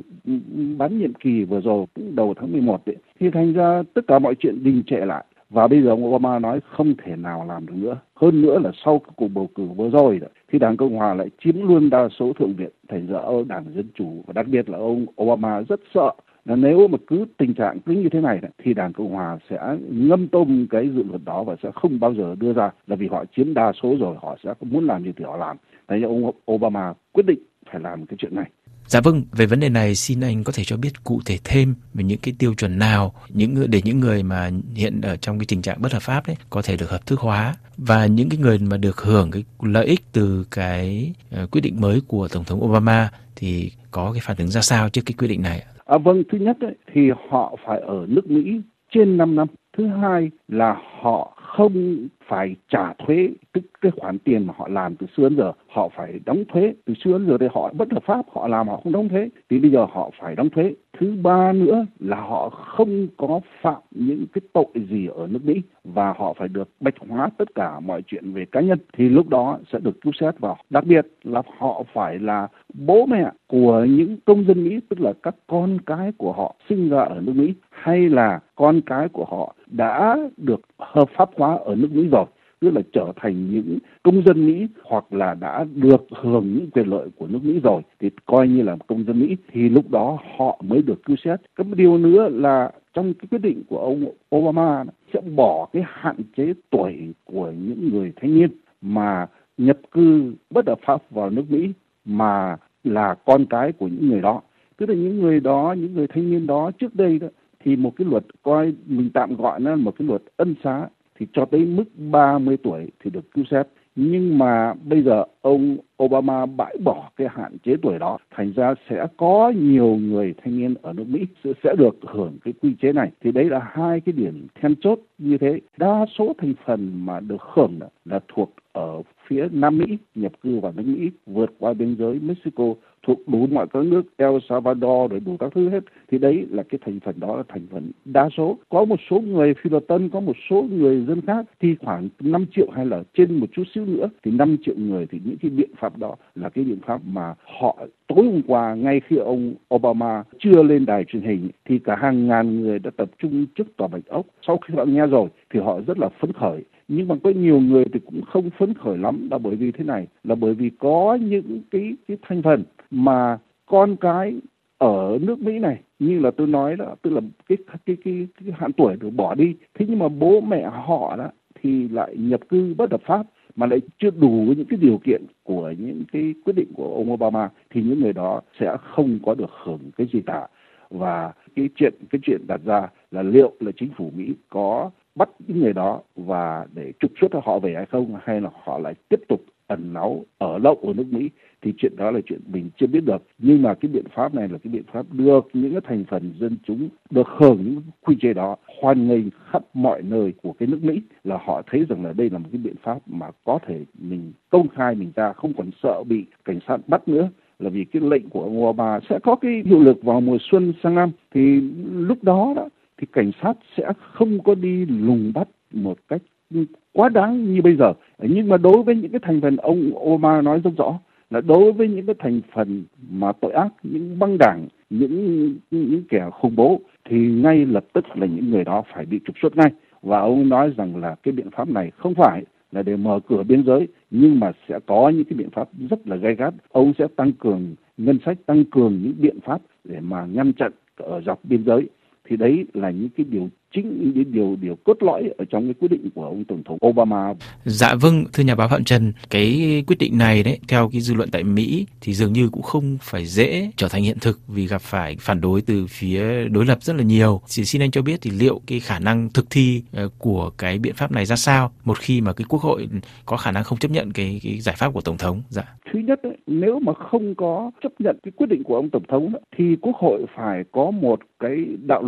bán nhiệm kỳ vừa rồi, đầu tháng 11 ấy, thì thành ra tất cả mọi chuyện đình trệ lại. Và bây giờ ông Obama nói không thể nào làm được nữa. Hơn nữa là sau cái cuộc bầu cử vừa rồi thì Đảng Cộng Hòa lại chiếm luôn đa số Thượng viện. Thành ra Đảng Dân Chủ và đặc biệt là ông Obama rất sợ là nếu mà cứ tình trạng cứ như thế này thì Đảng Cộng Hòa sẽ ngâm tôm cái dự luật đó và sẽ không bao giờ đưa ra, là vì họ chiếm đa số rồi, họ sẽ muốn làm gì thì họ làm. Thế nên ông Obama quyết định phải làm cái chuyện này. Dạ vâng, về vấn đề này xin anh có thể cho biết cụ thể thêm về những cái tiêu chuẩn nào để những người mà hiện ở trong cái tình trạng bất hợp pháp đấy có thể được hợp thức hóa, và những cái người mà được hưởng cái lợi ích từ cái quyết định mới của Tổng thống Obama thì có cái phản ứng ra sao trước cái quyết định này? Vâng, thứ nhất ấy, thì họ phải ở nước Mỹ trên 5 năm. Thứ hai là họ không phải trả thuế, tức cái khoản tiền mà họ làm từ xưa đến giờ, họ phải đóng thuế. Từ xưa đến giờ thì họ bất hợp pháp, họ làm họ không đóng thuế, thì bây giờ họ phải đóng thuế. Thứ ba nữa là họ không có phạm những cái tội gì ở nước Mỹ, và họ phải được bạch hóa tất cả mọi chuyện về cá nhân, thì lúc đó sẽ được cứu xét vào. Đặc biệt là họ phải là bố mẹ của những công dân Mỹ, tức là các con cái của họ sinh ra ở nước Mỹ, hay là con cái của họ đã được hợp pháp hóa ở nước Mỹ rồi, tức là trở thành những công dân Mỹ hoặc là đã được hưởng những quyền lợi của nước Mỹ rồi, thì coi như là công dân Mỹ, thì lúc đó họ mới được cứu xét. Cái điều nữa là trong cái quyết định của ông Obama sẽ bỏ cái hạn chế tuổi của những người thanh niên mà nhập cư bất hợp pháp vào nước Mỹ mà là con cái của những người đó. Tức là những người đó, những người thanh niên đó trước đây đó, thì một cái luật coi mình tạm gọi nó là một cái luật ân xá, thì cho tới mức 30 tuổi thì được cứu xét. Nhưng mà bây giờ ông Obama bãi bỏ cái hạn chế tuổi đó, thành ra sẽ có nhiều người thanh niên ở nước Mỹ sẽ được hưởng cái quy chế này. Thì đấy là hai cái điểm then chốt như thế. Đa số thành phần mà được hưởng là thuộc ở phía Nam Mỹ, nhập cư vào nước Mỹ, vượt qua biên giới Mexico, thuộc đủ mọi các nước, El Salvador rồi đủ các thứ hết. Thì đấy là cái thành phần đó là thành phần đa số. Có một số người Phi Luật Tân, có một số người dân khác thì khoảng 5 triệu hay là trên một chút xíu nữa thì 5 triệu người, thì những cái biện pháp đó là cái biện pháp mà họ tối hôm qua ngay khi ông Obama chưa lên đài truyền hình thì cả hàng ngàn người đã tập trung trước tòa Bạch Ốc. Sau khi họ nghe rồi thì họ rất là phấn khởi. Nhưng mà có nhiều người thì cũng không phấn khởi lắm, là bởi vì thế này, là bởi vì có những cái thành phần mà con cái ở nước Mỹ này, như là tôi nói đó, tức là cái hạn tuổi được bỏ đi, thế nhưng mà bố mẹ họ đó thì lại nhập cư bất hợp pháp mà lại chưa đủ những cái điều kiện của những cái quyết định của ông Obama, thì những người đó sẽ không có được hưởng cái gì cả. Và cái chuyện đặt ra là liệu là chính phủ Mỹ có bắt những người đó và để trục xuất họ về hay không, hay là họ lại tiếp tục ẩn náu ở lậu ở nước Mỹ, thì chuyện đó là chuyện mình chưa biết được. Nhưng mà cái biện pháp này là cái biện pháp được những cái thành phần dân chúng được hưởng những quy chế đó hoan nghênh khắp mọi nơi của cái nước Mỹ, là họ thấy rằng là đây là một cái biện pháp mà có thể mình công khai mình ra, không còn sợ bị cảnh sát bắt nữa. Là vì cái lệnh của ông Obama sẽ có cái hiệu lực vào mùa xuân sang năm, thì lúc đó thì cảnh sát sẽ không có đi lùng bắt một cách quá đáng như bây giờ. Nhưng mà đối với những cái thành phần, ông Obama nói rất rõ là đối với những cái thành phần mà tội ác, những băng đảng, những kẻ khủng bố, thì ngay lập tức là những người đó phải bị trục xuất ngay. Và ông nói rằng là cái biện pháp này không phải là để mở cửa biên giới, nhưng mà sẽ có những cái biện pháp rất là gay gắt. Ông sẽ tăng cường ngân sách, tăng cường những biện pháp để mà ngăn chặn ở dọc biên giới. Thì đấy là những cái điều chính, những điều cốt lõi ở trong cái quyết định của ông Tổng thống Obama. Dạ vâng, thưa nhà báo Phạm Trần, cái quyết định này đấy, theo cái dư luận tại Mỹ thì dường như cũng không phải dễ trở thành hiện thực vì gặp phải phản đối từ phía đối lập rất là nhiều. Chỉ xin anh cho biết thì liệu cái khả năng thực thi của cái biện pháp này ra sao một khi mà cái Quốc hội có khả năng không chấp nhận cái giải pháp của Tổng thống? Dạ. Thứ nhất ấy, nếu mà không có chấp nhận cái quyết định của ông Tổng thống ấy, thì Quốc hội phải có một cái đạo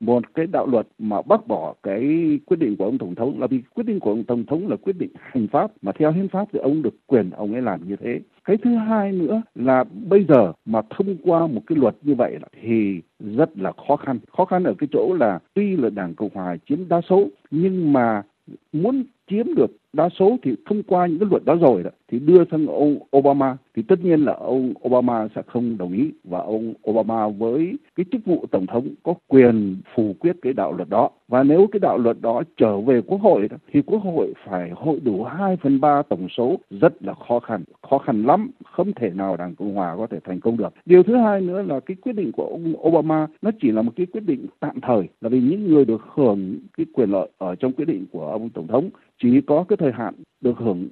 luật mà bác bỏ cái quyết định của ông Tổng thống, là vì quyết định của ông Tổng thống là quyết định hành pháp, mà theo hiến pháp thì ông được quyền ông ấy làm như thế. Cái thứ hai nữa là bây giờ mà thông qua một cái luật như vậy thì rất là khó khăn ở cái chỗ là tuy là Đảng Cộng Hòa chiếm đa số, nhưng mà muốn chiếm được đa số thì thông qua những cái luật đó rồi thì đưa sang ông Obama, thì tất nhiên là ông Obama sẽ không đồng ý, và ông Obama với cái chức vụ tổng thống có quyền phủ quyết cái đạo luật đó. Và nếu cái đạo luật đó trở về Quốc hội thì Quốc hội phải hội đủ 2/3 tổng số, rất là khó khăn lắm, không thể nào Đảng Cộng Hòa có thể thành công được. Điều thứ hai nữa là cái quyết định của ông Obama nó chỉ là một cái quyết định tạm thời, là vì những người được hưởng cái quyền lợi ở trong quyết định của ông Tổng thống chỉ có cái thời hạn được hưởng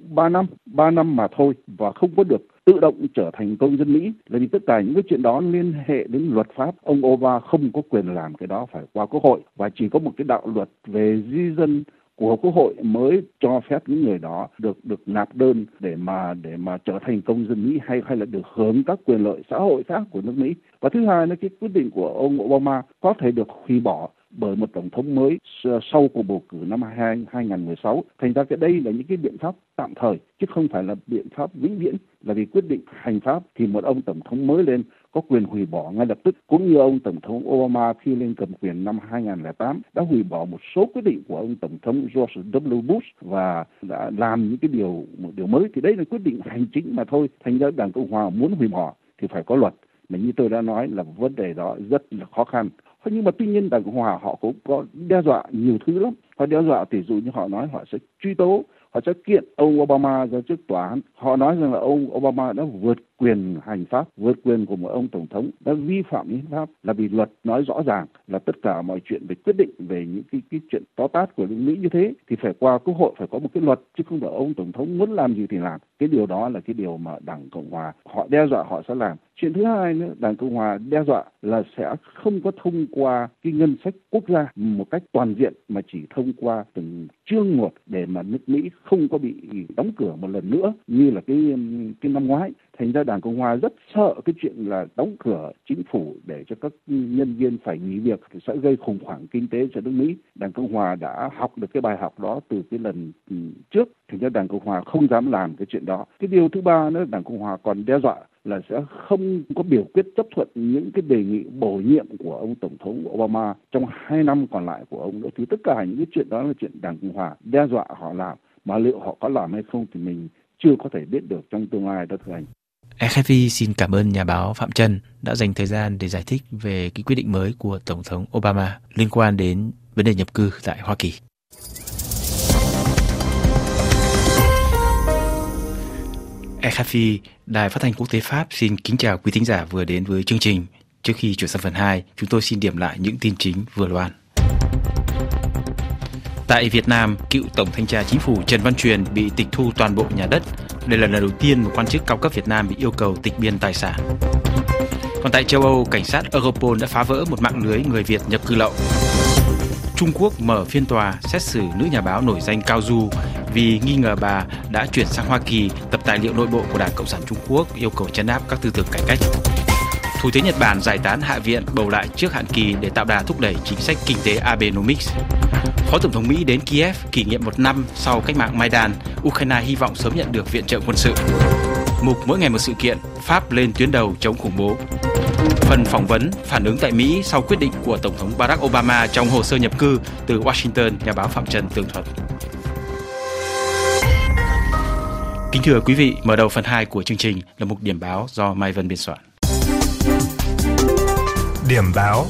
3 năm mà thôi, và không có được tự động trở thành công dân Mỹ. Là vì tất cả những cái chuyện đó liên hệ đến luật pháp, ông Obama không có quyền làm cái đó, phải qua Quốc hội, và chỉ có một cái đạo luật về di dân của Quốc hội mới cho phép những người đó được nạp đơn để mà trở thành công dân Mỹ, hay là được hưởng các quyền lợi xã hội khác của nước Mỹ. Và thứ hai là cái quyết định của ông Obama có thể được hủy bỏ bởi một tổng thống mới sau cuộc bầu cử năm 2016. Thành ra cái đây là những cái biện pháp tạm thời chứ không phải là biện pháp vĩnh viễn, là vì quyết định hành pháp thì một ông tổng thống mới lên có quyền hủy bỏ ngay lập tức, cũng như ông tổng thống Obama khi lên cầm quyền năm 2008 đã hủy bỏ một số quyết định của ông tổng thống George W. Bush và đã làm những cái điều mới. Thì đấy là quyết định hành chính mà thôi. Thành ra Đảng Cộng Hòa muốn hủy bỏ thì phải có luật. Mà như tôi đã nói là vấn đề đó rất là khó khăn. Nhưng mà tuy nhiên Đảng Cộng Hòa họ cũng có đe dọa nhiều thứ lắm. Họ đe dọa tỷ dụ như họ nói họ sẽ truy tố, họ sẽ kiện ông Obama ra trước tòa án. Họ nói rằng là ông Obama đã vượt quyền hành pháp, vượt quyền của một ông tổng thống, đã vi phạm hiến pháp, là vì luật nói rõ ràng là tất cả mọi chuyện về quyết định về những cái chuyện to tát của nước Mỹ như thế thì phải qua Quốc hội, phải có một cái luật, chứ không phải ông tổng thống muốn làm gì thì làm. Cái điều đó là cái điều mà Đảng Cộng hòa họ đe dọa họ sẽ làm. Chuyện thứ hai nữa, Đảng Cộng hòa đe dọa là sẽ không có thông qua cái ngân sách quốc gia một cách toàn diện, mà chỉ thông qua từng chương một để mà nước Mỹ không có bị đóng cửa một lần nữa như là cái năm ngoái. Thành ra Đảng Cộng hòa rất sợ cái chuyện là đóng cửa chính phủ để cho các nhân viên phải nghỉ việc thì sẽ gây khủng hoảng kinh tế cho nước Mỹ. Đảng Cộng hòa đã học được cái bài học đó từ cái lần trước, thành ra Đảng Cộng hòa không dám làm cái chuyện đó. Cái điều thứ ba nữa, Đảng Cộng hòa còn đe dọa là sẽ không có biểu quyết chấp thuận những cái đề nghị bổ nhiệm của ông Tổng thống Obama trong 2 năm còn lại của ông nữa. Thì tất cả những cái chuyện đó là chuyện Đảng Cộng hòa đe dọa họ làm, mà liệu họ có làm hay không thì mình chưa có thể biết được trong tương lai đó thưa anh. RFI xin cảm ơn nhà báo Phạm Trân đã dành thời gian để giải thích về cái quyết định mới của Tổng thống Obama liên quan đến vấn đề nhập cư tại Hoa Kỳ. RFI, Đài Phát thanh Quốc tế Pháp xin kính chào quý thính giả vừa đến với chương trình. Trước khi chuyển sang phần 2, chúng tôi xin điểm lại những tin chính vừa loan. Tại Việt Nam, cựu Tổng Thanh tra Chính phủ Trần Văn Truyền bị tịch thu toàn bộ nhà đất. Đây là lần đầu tiên một quan chức cao cấp Việt Nam bị yêu cầu tịch biên tài sản. Còn tại châu Âu, cảnh sát Europol đã phá vỡ một mạng lưới người Việt nhập cư lậu. Trung Quốc mở phiên tòa xét xử nữ nhà báo nổi danh Cao Du vì nghi ngờ bà đã chuyển sang Hoa Kỳ tập tài liệu nội bộ của Đảng Cộng sản Trung Quốc, yêu cầu trấn áp các tư tưởng cải cách. Thủ tướng Nhật Bản giải tán Hạ viện bầu lại trước hạn kỳ để tạo đà thúc đẩy chính sách kinh tế Abenomics. Phó Tổng thống Mỹ đến Kiev kỷ niệm 1 năm sau cách mạng Maidan, Ukraine hy vọng sớm nhận được viện trợ quân sự. Mục mỗi ngày một sự kiện, Pháp lên tuyến đầu chống khủng bố. Phần phỏng vấn phản ứng tại Mỹ sau quyết định của Tổng thống Barack Obama trong hồ sơ nhập cư từ Washington, nhà báo Phạm Trân tường thuật. Kính thưa quý vị, mở đầu phần 2 của chương trình là mục điểm báo do Mai Vân biên soạn. Điểm báo.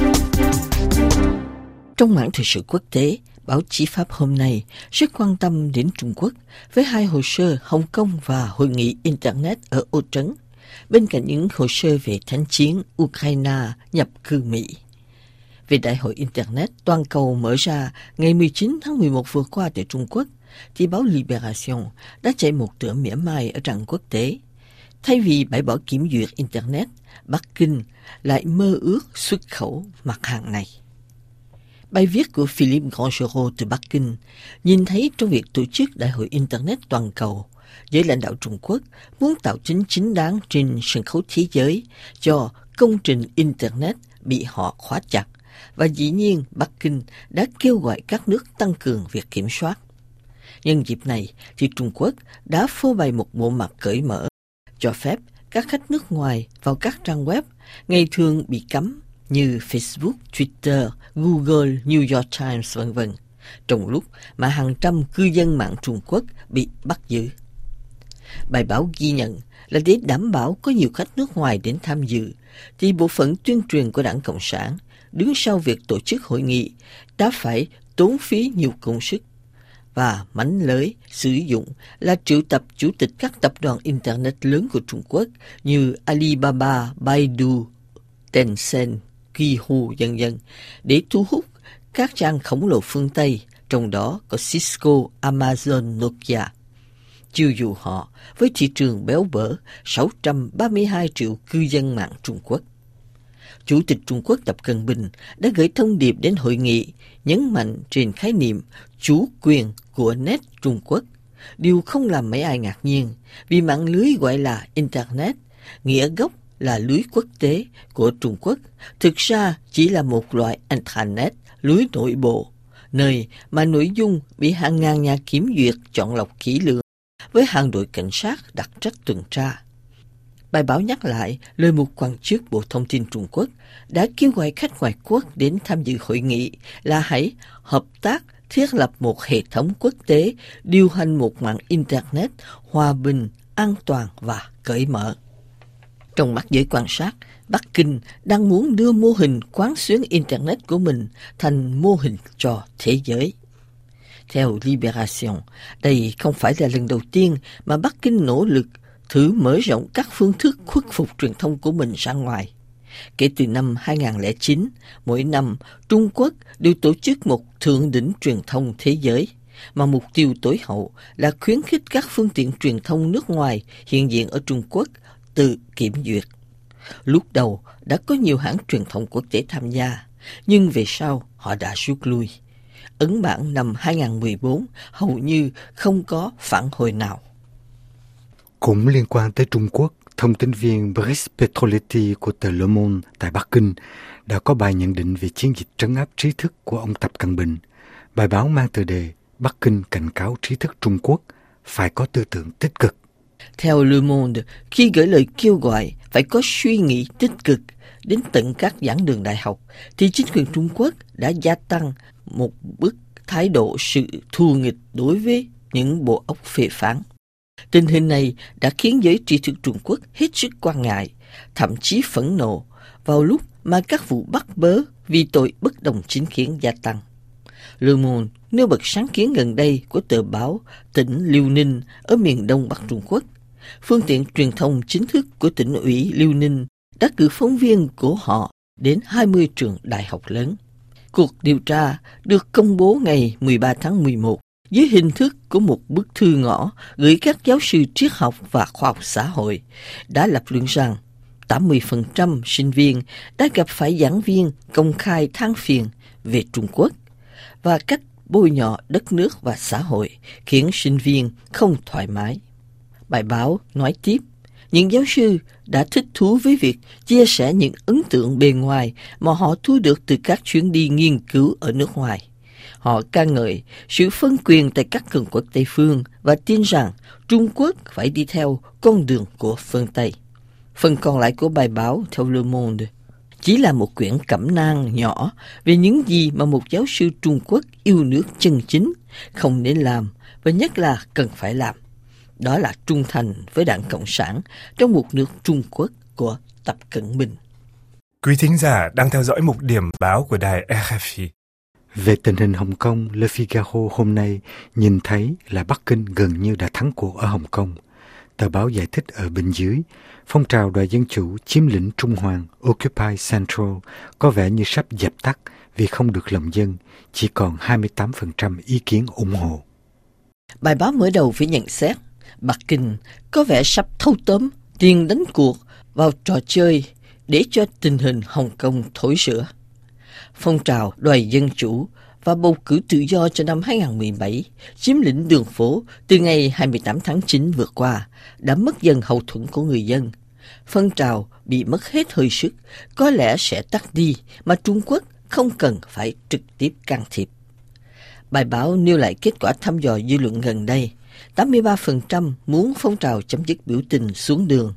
Trong mảng thời sự quốc tế, báo chí Pháp hôm nay rất quan tâm đến Trung Quốc với 2 hồ sơ Hồng Kông và hội nghị Internet ở Ô Trấn, bên cạnh những hồ sơ về thánh chiến Ukraine nhập cư Mỹ. Về Đại hội Internet toàn cầu mở ra ngày 19 tháng 11 vừa qua tại Trung Quốc, thì báo Libération đã chạy một tựa mỉa mai ở trang quốc tế. Thay vì bãi bỏ kiểm duyệt Internet, Bắc Kinh lại mơ ước xuất khẩu mặt hàng này. Bài viết của Philippe Grandgerot từ Bắc Kinh nhìn thấy trong việc tổ chức Đại hội Internet toàn cầu, giới lãnh đạo Trung Quốc muốn tạo tính chính đáng trên sân khấu thế giới cho công trình Internet bị họ khóa chặt, và dĩ nhiên Bắc Kinh đã kêu gọi các nước tăng cường việc kiểm soát. Nhân dịp này thì Trung Quốc đã phô bày một bộ mặt cởi mở, cho phép các khách nước ngoài vào các trang web ngày thường bị cấm như Facebook, Twitter, Google, New York Times v.v. trong lúc mà hàng trăm cư dân mạng Trung Quốc bị bắt giữ. Bài báo ghi nhận là để đảm bảo có nhiều khách nước ngoài đến tham dự, thì bộ phận tuyên truyền của Đảng Cộng sản đứng sau việc tổ chức hội nghị đã phải tốn phí nhiều công sức. Và mánh lới sử dụng là triệu tập chủ tịch các tập đoàn Internet lớn của Trung Quốc như Alibaba, Baidu, Tencent, Qihoo v.v. để thu hút các trang khổng lồ phương Tây, trong đó có Cisco, Amazon, Nokia, chiêu dụ họ với thị trường béo bở 632 triệu cư dân mạng Trung Quốc. Chủ tịch Trung Quốc Tập Cận Bình đã gửi thông điệp đến hội nghị, nhấn mạnh trên khái niệm chủ quyền của net Trung Quốc. Điều không làm mấy ai ngạc nhiên, vì mạng lưới gọi là Internet, nghĩa gốc là lưới quốc tế của Trung Quốc, thực ra chỉ là một loại intranet, lưới nội bộ, nơi mà nội dung bị hàng ngàn nhà kiểm duyệt chọn lọc kỹ lưỡng với hàng đội cảnh sát đặc trách tuần tra. Bài báo nhắc lại lời một quan chức Bộ Thông tin Trung Quốc đã kêu gọi khách ngoại quốc đến tham dự hội nghị là hãy hợp tác thiết lập một hệ thống quốc tế điều hành một mạng Internet hòa bình, an toàn và cởi mở. Trong mắt giới quan sát, Bắc Kinh đang muốn đưa mô hình quán xuyến Internet của mình thành mô hình cho thế giới. Theo Libération, đây không phải là lần đầu tiên mà Bắc Kinh nỗ lực thử mở rộng các phương thức khuất phục truyền thông của mình ra ngoài. Kể từ năm 2009, mỗi năm Trung Quốc đều tổ chức một thượng đỉnh truyền thông thế giới, mà mục tiêu tối hậu là khuyến khích các phương tiện truyền thông nước ngoài hiện diện ở Trung Quốc tự kiểm duyệt. Lúc đầu đã có nhiều hãng truyền thông quốc tế tham gia, nhưng về sau họ đã rút lui. Ấn Bản năm 2014 hầu như không có phản hồi nào. Cũng liên quan tới Trung Quốc, thông tin viên Brice Petroletti của tờ Le Monde tại Bắc Kinh đã có bài nhận định về chiến dịch trấn áp trí thức của ông Tập Cận Bình. Bài báo mang tựa đề Bắc Kinh cảnh cáo trí thức Trung Quốc phải có tư tưởng tích cực. Theo Le Monde, khi gửi lời kêu gọi phải có suy nghĩ tích cực đến tận các giảng đường đại học, thì chính quyền Trung Quốc đã gia tăng một bức thái độ sự thù nghịch đối với những bộ óc phê phán. Tình hình này đã khiến giới trí thức Trung Quốc hết sức quan ngại, thậm chí phẫn nộ vào lúc mà các vụ bắt bớ vì tội bất đồng chính kiến gia tăng. Le Monde nêu bật sáng kiến gần đây của tờ báo tỉnh Liêu Ninh ở miền đông bắc Trung Quốc. Phương tiện truyền thông chính thức của tỉnh ủy Liêu Ninh đã cử phóng viên của họ đến 20 trường đại học lớn. Cuộc điều tra được công bố ngày 13 tháng 11 dưới hình thức của một bức thư ngõ gửi các giáo sư triết học và khoa học xã hội, đã lập luận rằng 80% sinh viên đã gặp phải giảng viên công khai than phiền về Trung Quốc và cách bôi nhọ đất nước và xã hội khiến sinh viên không thoải mái. Bài báo nói tiếp, những giáo sư đã thích thú với việc chia sẻ những ấn tượng bề ngoài mà họ thu được từ các chuyến đi nghiên cứu ở nước ngoài. Họ ca ngợi sự phân quyền tại các cường quốc Tây phương và tin rằng Trung Quốc phải đi theo con đường của phương Tây. Phần còn lại của bài báo theo Le Monde chỉ là một quyển cẩm nang nhỏ về những gì mà một giáo sư Trung Quốc yêu nước chân chính không nên làm và nhất là cần phải làm. Đó là trung thành với Đảng Cộng sản trong một nước Trung Quốc của Tập Cận Bình. Quý thính giả đang theo dõi mục điểm báo của đài RFI. Về tình hình Hồng Kông, Le Figaro hôm nay nhìn thấy là Bắc Kinh gần như đã thắng cuộc ở Hồng Kông. Tờ báo giải thích ở bên dưới, phong trào đòi dân chủ chiếm lĩnh Trung Hoàng Occupy Central có vẻ như sắp dập tắt vì không được lòng dân, chỉ còn 28% ý kiến ủng hộ. Bài báo mở đầu với nhận xét, Bắc Kinh có vẻ sắp thâu tóm tiền đánh cuộc vào trò chơi để cho tình hình Hồng Kông thối rữa. Phong trào đòi dân chủ và bầu cử tự do cho năm 2017 chiếm lĩnh đường phố từ ngày 28 tháng 9 vừa qua đã mất dần hậu thuẫn của người dân. Phong trào bị mất hết hơi sức, có lẽ sẽ tắt đi mà Trung Quốc không cần phải trực tiếp can thiệp. Bài báo nêu lại kết quả thăm dò dư luận gần đây. 83% muốn phong trào chấm dứt biểu tình xuống đường,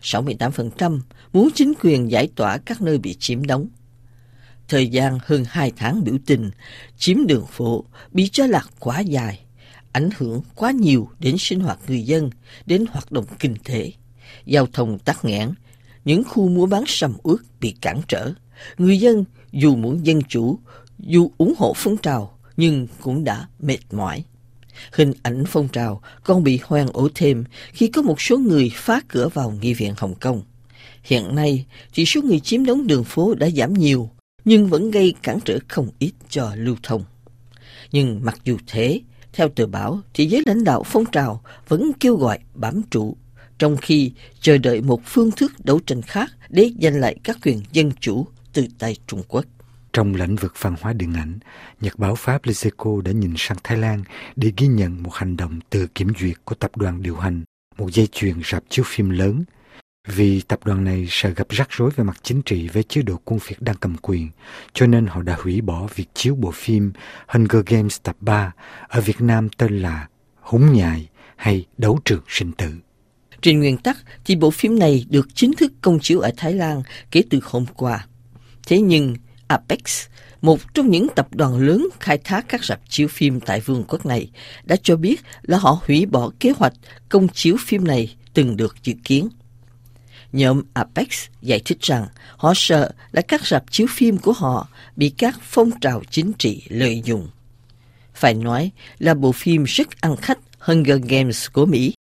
68% muốn chính quyền giải tỏa các nơi bị chiếm đóng. Thời gian hơn 2 tháng biểu tình, chiếm đường phố bị cho là quá dài, ảnh hưởng quá nhiều đến sinh hoạt người dân, đến hoạt động kinh tế. Giao thông tắc nghẽn, những khu mua bán sầm uất bị cản trở. Người dân dù muốn dân chủ, dù ủng hộ phong trào, nhưng cũng đã mệt mỏi. Hình ảnh phong trào còn bị hoen ố thêm khi có một số người phá cửa vào nghị viện Hồng Kông. Hiện nay, chỉ số người chiếm đóng đường phố đã giảm nhiều, nhưng vẫn gây cản trở không ít cho lưu thông. Nhưng mặc dù thế, theo tờ báo, thì giới lãnh đạo phong trào vẫn kêu gọi bám trụ, trong khi chờ đợi một phương thức đấu tranh khác để giành lại các quyền dân chủ từ tay Trung Quốc. Trong lĩnh vực văn hóa điện ảnh, nhật báo Pháp Les Echos đã nhìn sang Thái Lan để ghi nhận một hành động tự kiểm duyệt của tập đoàn điều hành một dây chuyền rạp chiếu phim lớn. Vì tập đoàn này sợ gặp rắc rối về mặt chính trị với chế độ quân Việt đang cầm quyền, cho nên họ đã hủy bỏ việc chiếu bộ phim Hunger Games tập 3 ở Việt Nam tên là Húng Nhại hay Đấu trường sinh tử. Trên nguyên tắc thì bộ phim này được chính thức công chiếu ở Thái Lan kể từ hôm qua. Thế nhưng Apex, một trong những tập đoàn lớn khai thác các rạp chiếu phim tại vương quốc này, đã cho biết là họ hủy bỏ kế hoạch công chiếu phim này từng được dự kiến. Nhóm Apex giải thích rằng họ sợ là các rạp chiếu phim của họ bị các phong trào chính trị lợi dụng. Phải nói là bộ phim rất ăn khách Hunger Games của Mỹ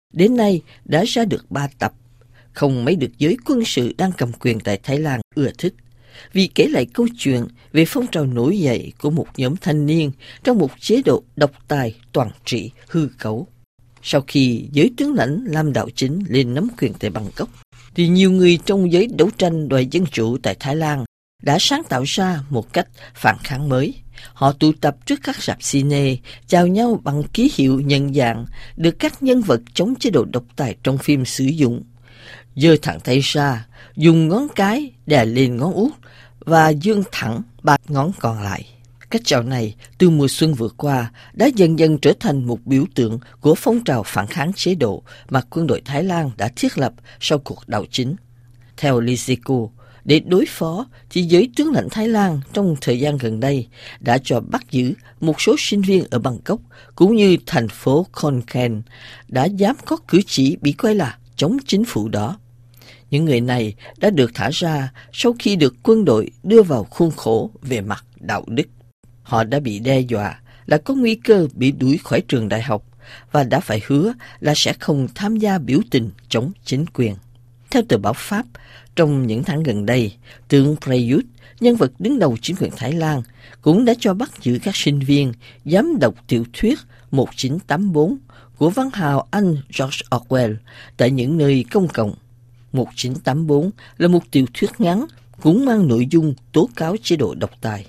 Đến nay đã ra được 3 tập, không mấy được giới quân sự đang cầm quyền tại Thái Lan ưa thích, vì kể lại câu chuyện về phong trào nổi dậy của một nhóm thanh niên trong một chế độ độc tài toàn trị hư cấu. Sau khi giới tướng lãnh Lam Đạo Chính lên nắm quyền tại Bangkok, thì nhiều người trong giới đấu tranh đòi dân chủ tại Thái Lan đã sáng tạo ra một cách phản kháng mới. Họ tụ tập trước các rạp cine, chào nhau bằng ký hiệu nhận dạng được các nhân vật chống chế độ độc tài trong phim sử dụng. Giơ thẳng tay ra, dùng ngón cái đè lên ngón út và dương thẳng 3 ngón còn lại. Cách chào này từ mùa xuân vừa qua đã dần dần trở thành một biểu tượng của phong trào phản kháng chế độ mà quân đội Thái Lan đã thiết lập sau cuộc đảo chính. Theo Lysico, để đối phó thì giới tướng lãnh Thái Lan trong thời gian gần đây đã cho bắt giữ một số sinh viên ở Bangkok cũng như thành phố Khon Kaen đã dám có cử chỉ bị coi là chống chính phủ đó. Những người này đã được thả ra sau khi được quân đội đưa vào khuôn khổ về mặt đạo đức. Họ đã bị đe dọa là có nguy cơ bị đuổi khỏi trường đại học và đã phải hứa là sẽ không tham gia biểu tình chống chính quyền. Theo tờ báo Pháp, trong những tháng gần đây, tướng Prayut, nhân vật đứng đầu chính quyền Thái Lan, cũng đã cho bắt giữ các sinh viên dám đọc tiểu thuyết 1984 của văn hào Anh George Orwell tại những nơi công cộng. 1984 là một tiểu thuyết ngắn cũng mang nội dung tố cáo chế độ độc tài.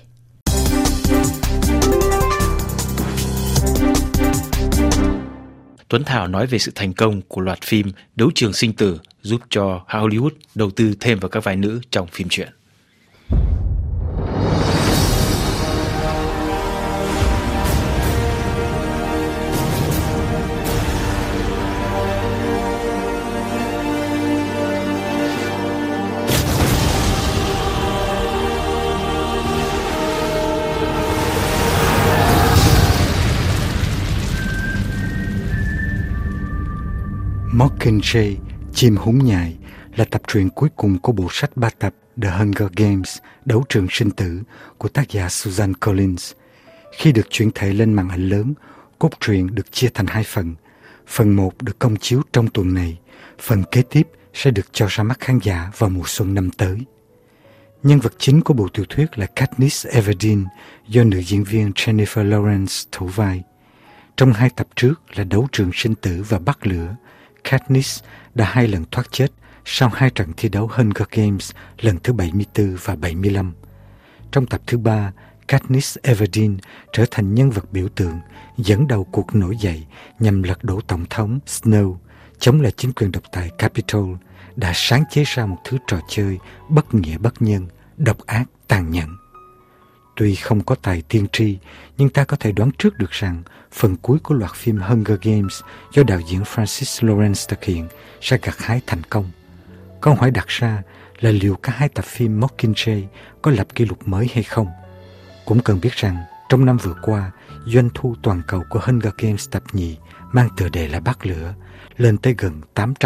Tuấn Thảo nói về sự thành công của loạt phim Đấu trường sinh tử giúp cho Hollywood đầu tư thêm vào các vai nữ trong phim truyện. Mockingjay, Chim húng nhại là tập truyện cuối cùng của bộ sách 3 tập The Hunger Games, Đấu trường sinh tử của tác giả Susan Collins. Khi được chuyển thể lên màn ảnh lớn, cốt truyện được chia thành 2 phần. Phần 1 được công chiếu trong tuần này, phần kế tiếp sẽ được cho ra mắt khán giả vào mùa xuân năm tới. Nhân vật chính của bộ tiểu thuyết là Katniss Everdeen do nữ diễn viên Jennifer Lawrence thủ vai. Trong 2 tập trước là Đấu trường sinh tử và Bắt lửa, Katniss đã 2 lần thoát chết sau 2 trận thi đấu Hunger Games lần thứ 74 và 75. Trong tập thứ 3, Katniss Everdeen trở thành nhân vật biểu tượng dẫn đầu cuộc nổi dậy nhằm lật đổ Tổng thống Snow, chống lại chính quyền độc tài Capitol, đã sáng chế ra một thứ trò chơi bất nghĩa bất nhân, độc ác, tàn nhẫn. Tuy không có tài tiên tri, nhưng ta có thể đoán trước được rằng phần cuối của loạt phim Hunger Games do đạo diễn Francis Lawrence thực hiện sẽ gặt hái thành công. Câu hỏi đặt ra là liệu cả 2 tập phim Mockingjay có lập kỷ lục mới hay không? Cũng cần biết rằng trong năm vừa qua, doanh thu toàn cầu của Hunger Games tập nhì mang tựa đề là Bắt lửa lên tới gần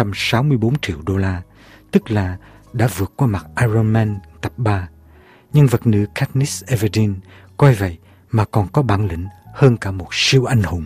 864 triệu đô la, tức là đã vượt qua mặt Iron Man tập 3. Nhân vật nữ Katniss Everdeen coi vậy mà còn có bản lĩnh hơn cả một siêu anh hùng.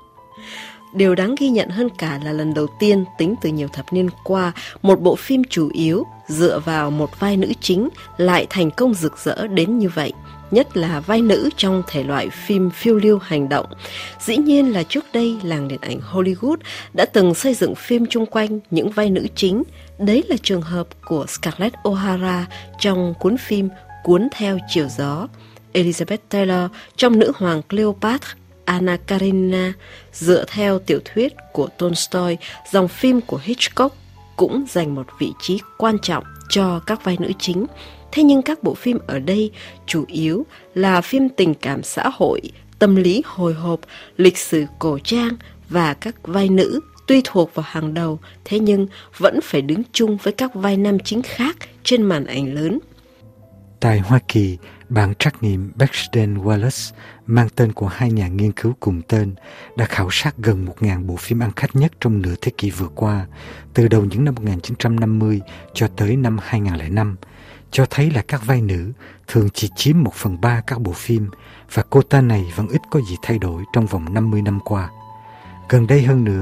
Điều đáng ghi nhận hơn cả là lần đầu tiên tính từ nhiều thập niên qua, một bộ phim chủ yếu dựa vào một vai nữ chính lại thành công rực rỡ đến như vậy. Nhất là vai nữ trong thể loại phim phiêu lưu hành động. Dĩ nhiên là trước đây làng điện ảnh Hollywood đã từng xây dựng phim chung quanh những vai nữ chính. Đấy là trường hợp của Scarlett O'Hara trong cuốn phim Cuốn theo chiều gió, Elizabeth Taylor trong Nữ hoàng Cleopatra, Anna Karenina dựa theo tiểu thuyết của Tolstoy, dòng phim của Hitchcock cũng dành một vị trí quan trọng cho các vai nữ chính. Thế nhưng các bộ phim ở đây chủ yếu là phim tình cảm xã hội, tâm lý hồi hộp, lịch sử cổ trang và các vai nữ tuy thuộc vào hàng đầu, thế nhưng vẫn phải đứng chung với các vai nam chính khác trên màn ảnh lớn. Tại Hoa Kỳ, bản trắc nghiệm Bechdel Wallace mang tên của 2 nhà nghiên cứu cùng tên đã khảo sát gần 1.000 bộ phim ăn khách nhất trong nửa thế kỷ vừa qua, từ đầu những năm 1950 cho tới năm 2005, cho thấy là các vai nữ thường chỉ chiếm 1/3 các bộ phim và quota này vẫn ít có gì thay đổi trong vòng 50 năm qua. Gần đây hơn nữa,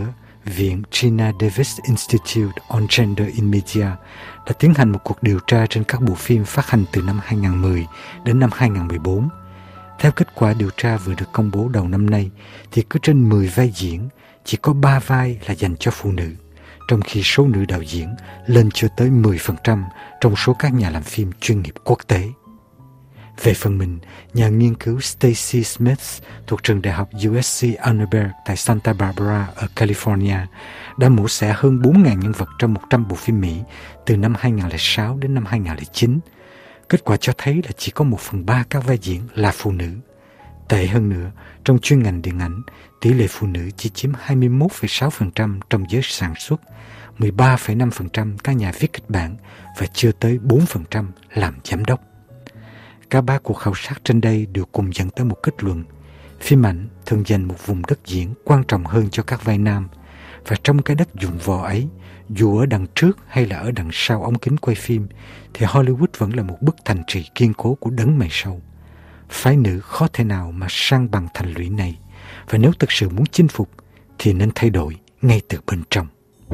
Viện Gina Davis Institute on Gender in Media đã tiến hành một cuộc điều tra trên các bộ phim phát hành từ năm 2010 đến năm 2014. Theo kết quả điều tra vừa được công bố đầu năm nay, thì cứ trên 10 vai diễn, chỉ có 3 vai là dành cho phụ nữ, trong khi số nữ đạo diễn lên chưa tới 10% trong số các nhà làm phim chuyên nghiệp quốc tế. Về phần mình, nhà nghiên cứu Stacy Smith thuộc trường đại học USC Annenberg tại Santa Barbara ở California đã mổ xẻ hơn 4.000 nhân vật trong 100 bộ phim Mỹ từ năm 2006 đến năm 2009. Kết quả cho thấy là chỉ có 1/3 các vai diễn là phụ nữ. Tệ hơn nữa, trong chuyên ngành điện ảnh, tỷ lệ phụ nữ chỉ chiếm 21,6% trong giới sản xuất, 13,5% các nhà viết kịch bản và chưa tới 4% làm giám đốc. Cả ba cuộc khảo sát trên đây đều cùng dẫn tới một kết luận: phim ảnh thường dành một vùng đất diễn quan trọng hơn cho các vai nam, và trong cái đất dụng võ ấy, dù ở đằng trước hay là ở đằng sau ống kính quay phim, thì Hollywood vẫn là một bức thành trì kiên cố của đấng mày sâu. Phái nữ khó thể nào mà san bằng thành lũy này, và nếu thực sự muốn chinh phục thì nên thay đổi ngay từ bên trong.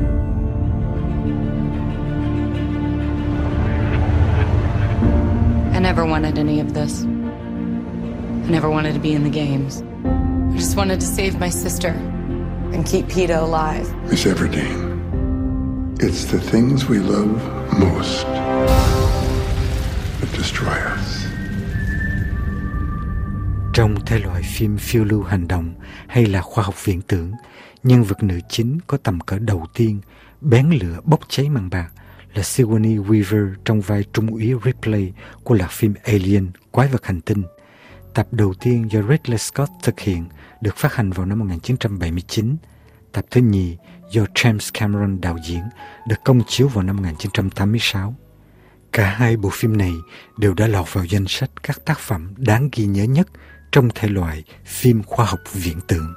I never wanted any of this. I never wanted to be in the games. I just wanted to save my sister and keep Peter alive. Miss Everdeen, it's the things we love most that destroy us. Trong thể loại phim phiêu lưu hành động hay là khoa học viễn tưởng, nhân vật nữ chính có tầm cỡ đầu tiên, bén lửa bốc cháy màn bạc là Sigourney Weaver trong vai trung úy Ripley của loạt phim Alien, Quái vật hành tinh. Tập đầu tiên do Ridley Scott thực hiện được phát hành vào năm 1979. Tập thứ nhì do James Cameron đạo diễn được công chiếu vào năm 1986. Cả hai bộ phim này đều đã lọt vào danh sách các tác phẩm đáng ghi nhớ nhất trong thể loại phim khoa học viễn tưởng.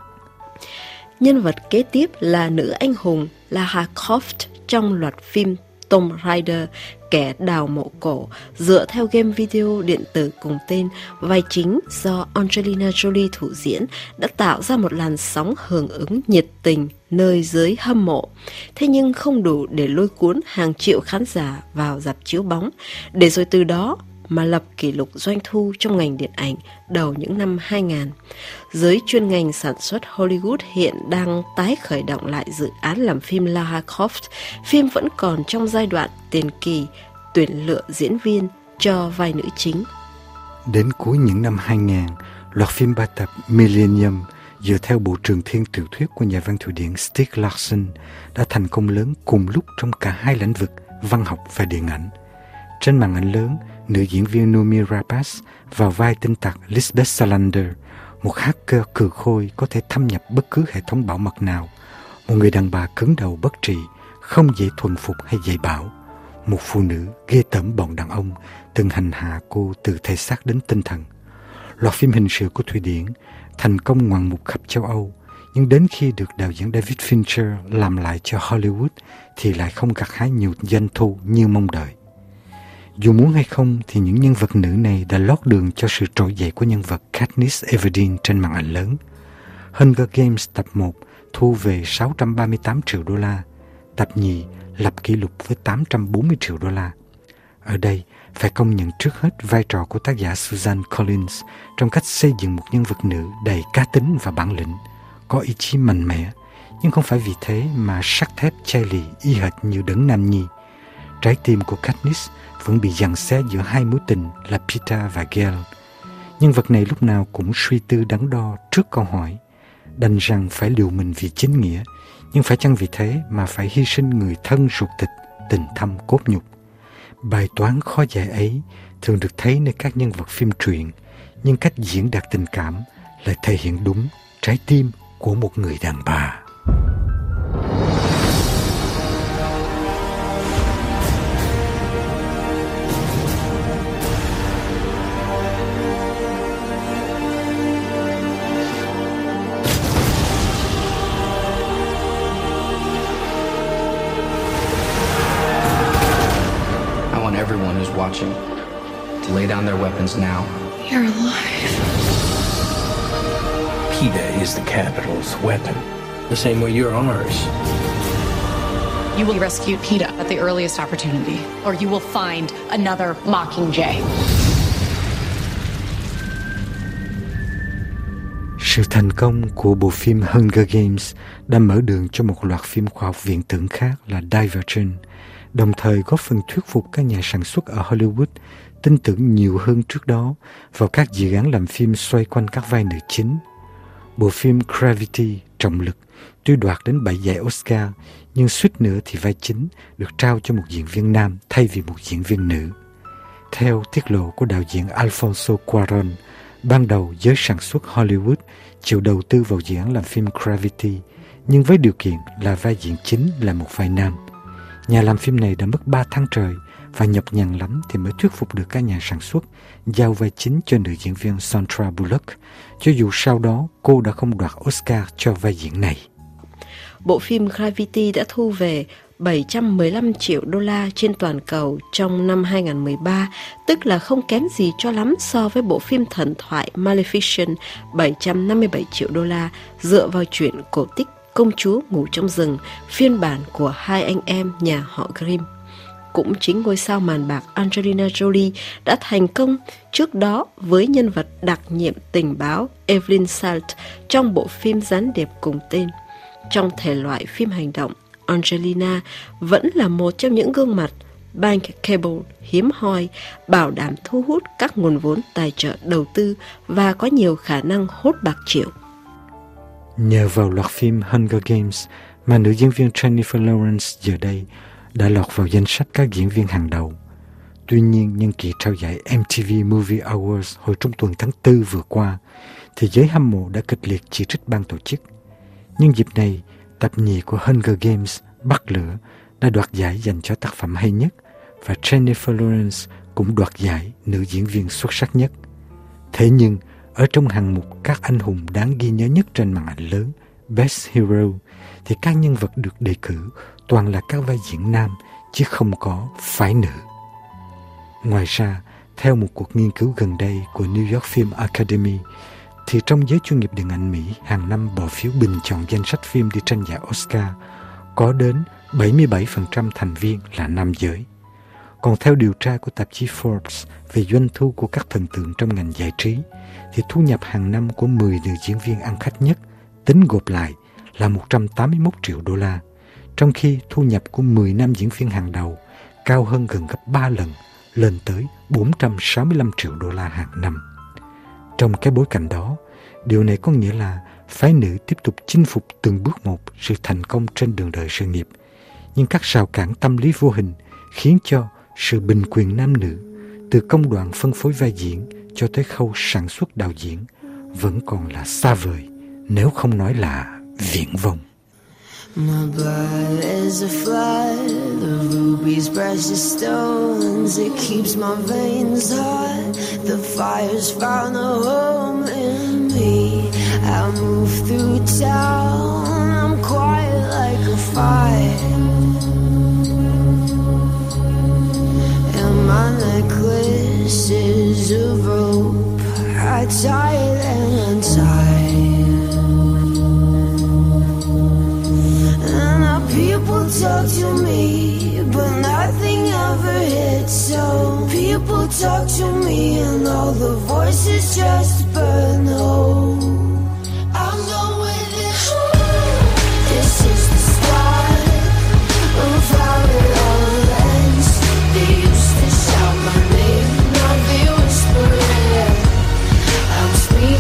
Nhân vật kế tiếp là nữ anh hùng Lara Croft trong loạt phim Tomb Raider, kẻ đào mộ cổ, dựa theo game video điện tử cùng tên. Vai chính do Angelina Jolie thủ diễn đã tạo ra một làn sóng hưởng ứng nhiệt tình nơi giới hâm mộ. Thế nhưng không đủ để lôi cuốn hàng triệu khán giả vào rạp chiếu bóng, để rồi từ đó mà lập kỷ lục doanh thu trong ngành điện ảnh đầu những năm 2000. Giới chuyên ngành sản xuất Hollywood hiện đang tái khởi động lại dự án làm phim Lara Croft. Phim vẫn còn trong giai đoạn tiền kỳ tuyển lựa diễn viên cho vai nữ chính. Đến cuối những năm 2000, loạt phim 3 tập Millennium dựa theo bộ trường thiên tiểu thuyết của nhà văn Thụy Điển Stieg Larsson đã thành công lớn cùng lúc trong cả hai lĩnh vực văn học và điện ảnh. Trên màn ảnh lớn, nữ diễn viên Noomi Rapace vào vai tin tặc Lisbeth Salander, một hacker cừ khôi có thể thâm nhập bất cứ hệ thống bảo mật nào, một người đàn bà cứng đầu bất trị, không dễ thuần phục hay dạy bảo, một phụ nữ ghê tởm bọn đàn ông từng hành hạ cô từ thể xác đến tinh thần. Loạt phim hình sự của Thụy Điển thành công ngoạn mục khắp châu Âu, nhưng đến khi được đạo diễn David Fincher làm lại cho Hollywood thì lại không gặt hái nhiều doanh thu như mong đợi. Dù muốn hay không thì những nhân vật nữ này đã lót đường cho sự trỗi dậy của nhân vật Katniss Everdeen trên màn ảnh lớn. Hunger Games tập 1 thu về 638 triệu đô la, tập nhì lập kỷ lục với 840 triệu đô la. Ở đây phải công nhận trước hết vai trò của tác giả Suzanne Collins trong cách xây dựng một nhân vật nữ đầy cá tính và bản lĩnh, có ý chí mạnh mẽ, nhưng không phải vì thế mà sắt thép chai lì y hệt như đấng nam nhi. Trái tim của Katniss vẫn bị giằng xé giữa hai mối tình là Peeta và Gale. Nhân vật này lúc nào cũng suy tư đắn đo trước câu hỏi, đành rằng phải liều mình vì chính nghĩa, nhưng phải chăng vì thế mà phải hy sinh người thân ruột thịt, tình thâm cốt nhục. Bài toán khó giải ấy thường được thấy nơi các nhân vật phim truyện, nhưng cách diễn đạt tình cảm lại thể hiện đúng trái tim của một người đàn bà. Everyone who's watching to lay down their weapons now. You're alive. PETA is the capital's weapon. the same way you're ours. You will rescue PETA at the earliest opportunity, or you will find another Mockingjay. Sự thành công của bộ phim Hunger Games đã mở đường cho một loạt phim khoa học viễn tưởng khác là Divergent, đồng thời góp phần thuyết phục các nhà sản xuất ở Hollywood tin tưởng nhiều hơn trước đó vào các dự án làm phim xoay quanh các vai nữ chính. Bộ phim Gravity, Trọng lực, tuy đoạt đến 7 giải Oscar, nhưng suýt nữa thì vai chính được trao cho một diễn viên nam thay vì một diễn viên nữ. Theo tiết lộ của đạo diễn Alfonso Cuarón, ban đầu giới sản xuất Hollywood chịu đầu tư vào dự án làm phim Gravity, nhưng với điều kiện là vai diễn chính là một vai nam. Nhà làm phim này đã mất 3 tháng trời và nhọc nhằn lắm thì mới thuyết phục được các nhà sản xuất giao vai chính cho nữ diễn viên Sandra Bullock, cho dù sau đó cô đã không đoạt Oscar cho vai diễn này. Bộ phim Gravity đã thu về 715 triệu đô la trên toàn cầu trong năm 2013, tức là không kém gì cho lắm so với bộ phim thần thoại Maleficent 757 triệu đô la dựa vào truyện cổ tích Công chúa ngủ trong rừng, phiên bản của hai anh em nhà họ Grimm. Cũng chính ngôi sao màn bạc Angelina Jolie đã thành công trước đó với nhân vật đặc nhiệm tình báo Evelyn Salt trong bộ phim gián điệp cùng tên. Trong thể loại phim hành động, Angelina vẫn là một trong những gương mặt bankable hiếm hoi, bảo đảm thu hút các nguồn vốn tài trợ đầu tư và có nhiều khả năng hốt bạc triệu. Nhờ vào loạt phim Hunger Games mà nữ diễn viên Jennifer Lawrence giờ đây đã lọt vào danh sách các diễn viên hàng đầu. Tuy nhiên, nhân kỳ trao giải MTV Movie Awards hồi trung tuần tháng 4 vừa qua, thì giới hâm mộ đã kịch liệt chỉ trích ban tổ chức. Nhưng dịp này, tập nhì của Hunger Games, Bắt lửa, đã đoạt giải dành cho tác phẩm hay nhất, và Jennifer Lawrence cũng đoạt giải nữ diễn viên xuất sắc nhất. Thế nhưng, ở trong hàng mục các anh hùng đáng ghi nhớ nhất trên màn ảnh lớn, Best Hero, thì các nhân vật được đề cử toàn là các vai diễn nam, chứ không có phái nữ. Ngoài ra, theo một cuộc nghiên cứu gần đây của New York Film Academy, thì trong giới chuyên nghiệp điện ảnh Mỹ hàng năm bỏ phiếu bình chọn danh sách phim đi tranh giải Oscar, có đến 77% thành viên là nam giới. Còn theo điều tra của tạp chí Forbes về doanh thu của các thần tượng trong ngành giải trí, thì thu nhập hàng năm của 10 nữ diễn viên ăn khách nhất tính gộp lại là 181 triệu đô la, trong khi thu nhập của 10 nam diễn viên hàng đầu cao hơn gần gấp 3 lần, lên tới 465 triệu đô la hàng năm. Trong cái bối cảnh đó, điều này có nghĩa là phái nữ tiếp tục chinh phục từng bước một sự thành công trên đường đời sự nghiệp, nhưng các rào cản tâm lý vô hình khiến cho sự bình quyền nam nữ, từ công đoạn phân phối vai diễn cho tới khâu sản xuất đạo diễn, vẫn còn là xa vời, nếu không nói là viển vông. My blood is a flood of rubies, precious stones. It keeps my veins hot. The fire's found a home in me. I move through town. I'm quiet like a fire. And my necklace is of rope. I tie it and untie. People talk to me, but nothing ever hits. So people talk to me, and all the voices just burn. Oh, I'm done with it. This is the start of how it all ends. They used to shout my name, now they whisper it. I'm screaming.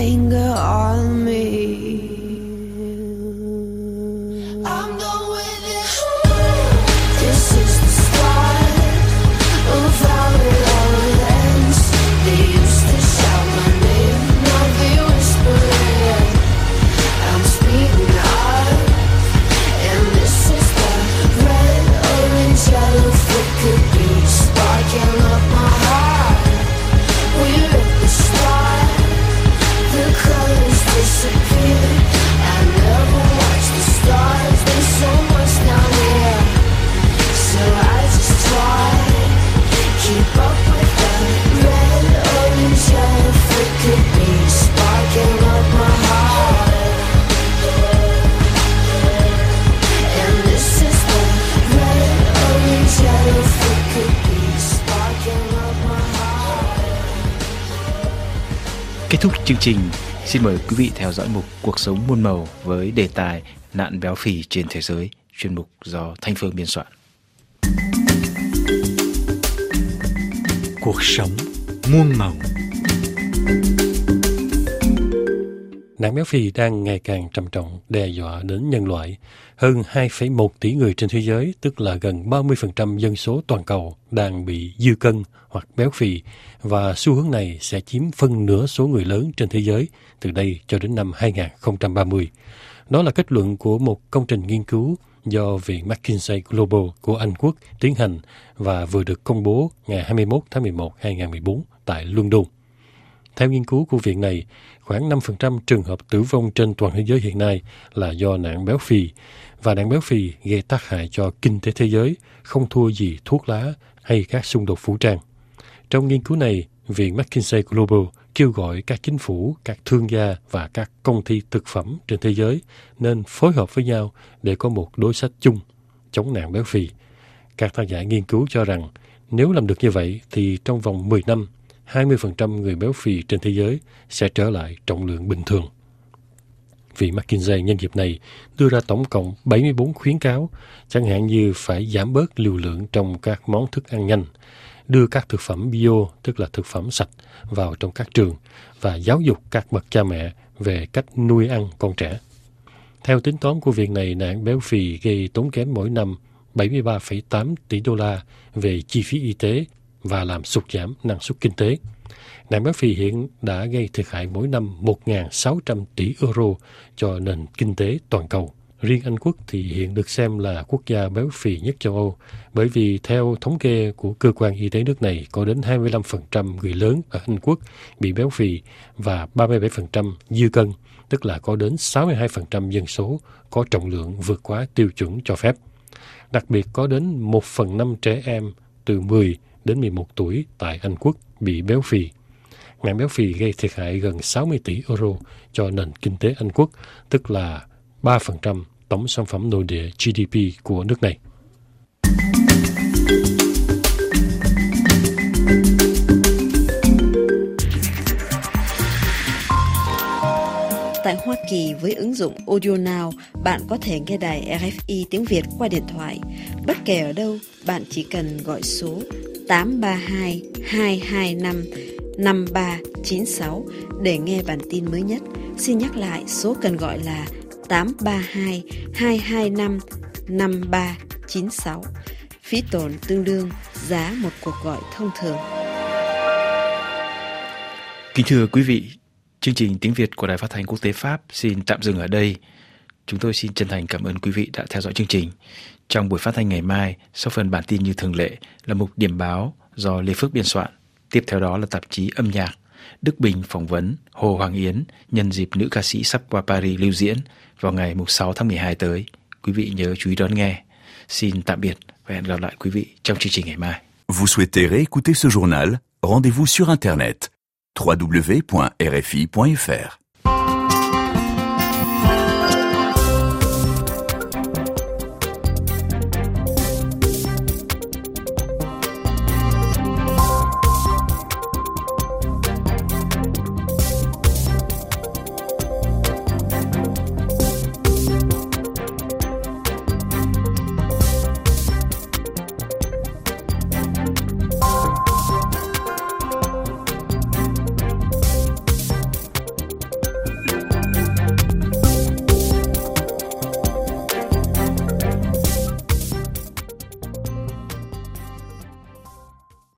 finger on me. I'm done with it. This is the start of how it all ends. They used to shout my name, now they whisper it. I'm speeding up, and this is the red, orange, yellow flicker beat sparking up my heart. We're at the start, the colors disappear. I never watch the stars, there's so much down here. So I just try, keep up with the red, orange, yellow flicker beat sparking up my heart. And this is the red, orange, yellow flicker beat sparking up my heart. Kết thúc chương trình, xin mời quý vị theo dõi mục Cuộc sống muôn màu với đề tài nạn béo phì trên thế giới, chuyên mục do Thanh Phương biên soạn. Cuộc sống muôn màu. Nạn béo phì đang ngày càng trầm trọng đe dọa đến nhân loại. Hơn 2,1 tỷ người trên thế giới, tức là gần 30% dân số toàn cầu, đang bị dư cân hoặc béo phì, và xu hướng này sẽ chiếm phân nửa số người lớn trên thế giới từ đây cho đến năm 2030. Đó là kết luận của một công trình nghiên cứu do Viện McKinsey Global của Anh Quốc tiến hành và vừa được công bố ngày 21 tháng 11 2014 tại London. Theo nghiên cứu của viện này, khoảng 5% trường hợp tử vong trên toàn thế giới hiện nay là do nạn béo phì, và nạn béo phì gây tác hại cho kinh tế thế giới, không thua gì thuốc lá hay các xung đột vũ trang. Trong nghiên cứu này, Viện McKinsey Global kêu gọi các chính phủ, các thương gia và các công ty thực phẩm trên thế giới nên phối hợp với nhau để có một đối sách chung chống nạn béo phì. Các tác giả nghiên cứu cho rằng nếu làm được như vậy thì trong vòng 10 năm, 20% người béo phì trên thế giới sẽ trở lại trọng lượng bình thường. Viện McKinsey nhân dịp này đưa ra tổng cộng 74 khuyến cáo, chẳng hạn như phải giảm bớt liều lượng trong các món thức ăn nhanh, đưa các thực phẩm bio, tức là thực phẩm sạch, vào trong các trường và giáo dục các bậc cha mẹ về cách nuôi ăn con trẻ. Theo tính toán của viện này, nạn béo phì gây tốn kém mỗi năm 73,8 tỷ đô la về chi phí y tế và làm sụt giảm năng suất kinh tế. Nạn béo phì hiện đã gây thiệt hại mỗi năm 1.600 tỷ euro cho nền kinh tế toàn cầu. Riêng Anh Quốc thì hiện được xem là quốc gia béo phì nhất châu Âu, bởi vì theo thống kê của cơ quan y tế nước này, có đến 25% người lớn ở Anh Quốc bị béo phì và 37% dư cân, tức là có đến 62% dân số có trọng lượng vượt quá tiêu chuẩn cho phép. Đặc biệt có đến 1/5 trẻ em từ 10 đến 11 tuổi tại Anh Quốc bị béo phì. Nạn béo phì gây thiệt hại gần 60 tỷ euro cho nền kinh tế Anh Quốc, tức là 3% tổng sản phẩm nội địa GDP của nước này. Tại Hoa Kỳ, với ứng dụng Audio Now, bạn có thể nghe đài RFI tiếng Việt qua điện thoại. Bất kể ở đâu, bạn chỉ cần gọi số 832 225 5396 để nghe bản tin mới nhất. Xin nhắc lại, số cần gọi là 832 225 5396. Phí tổn tương đương giá một cuộc gọi thông thường. Kính thưa quý vị, chương trình tiếng Việt của Đài Phát thanh Quốc tế Pháp xin tạm dừng ở đây. Chúng tôi xin chân thành cảm ơn quý vị đã theo dõi chương trình. Trong buổi phát thanh ngày mai, sau phần bản tin như thường lệ là mục điểm báo do Lê Phước biên soạn. Tiếp theo đó là tạp chí âm nhạc. Đức Bình phỏng vấn Hồ Hoàng Yến nhân dịp nữ ca sĩ sắp qua Paris lưu diễn vào ngày 6 tháng 12 tới. Quý vị nhớ chú ý đón nghe. Xin tạm biệt và hẹn gặp lại quý vị trong chương trình ngày mai. Vous souhaitez réécouter ce journal? Rendez-vous sur Internet www.rfi.fr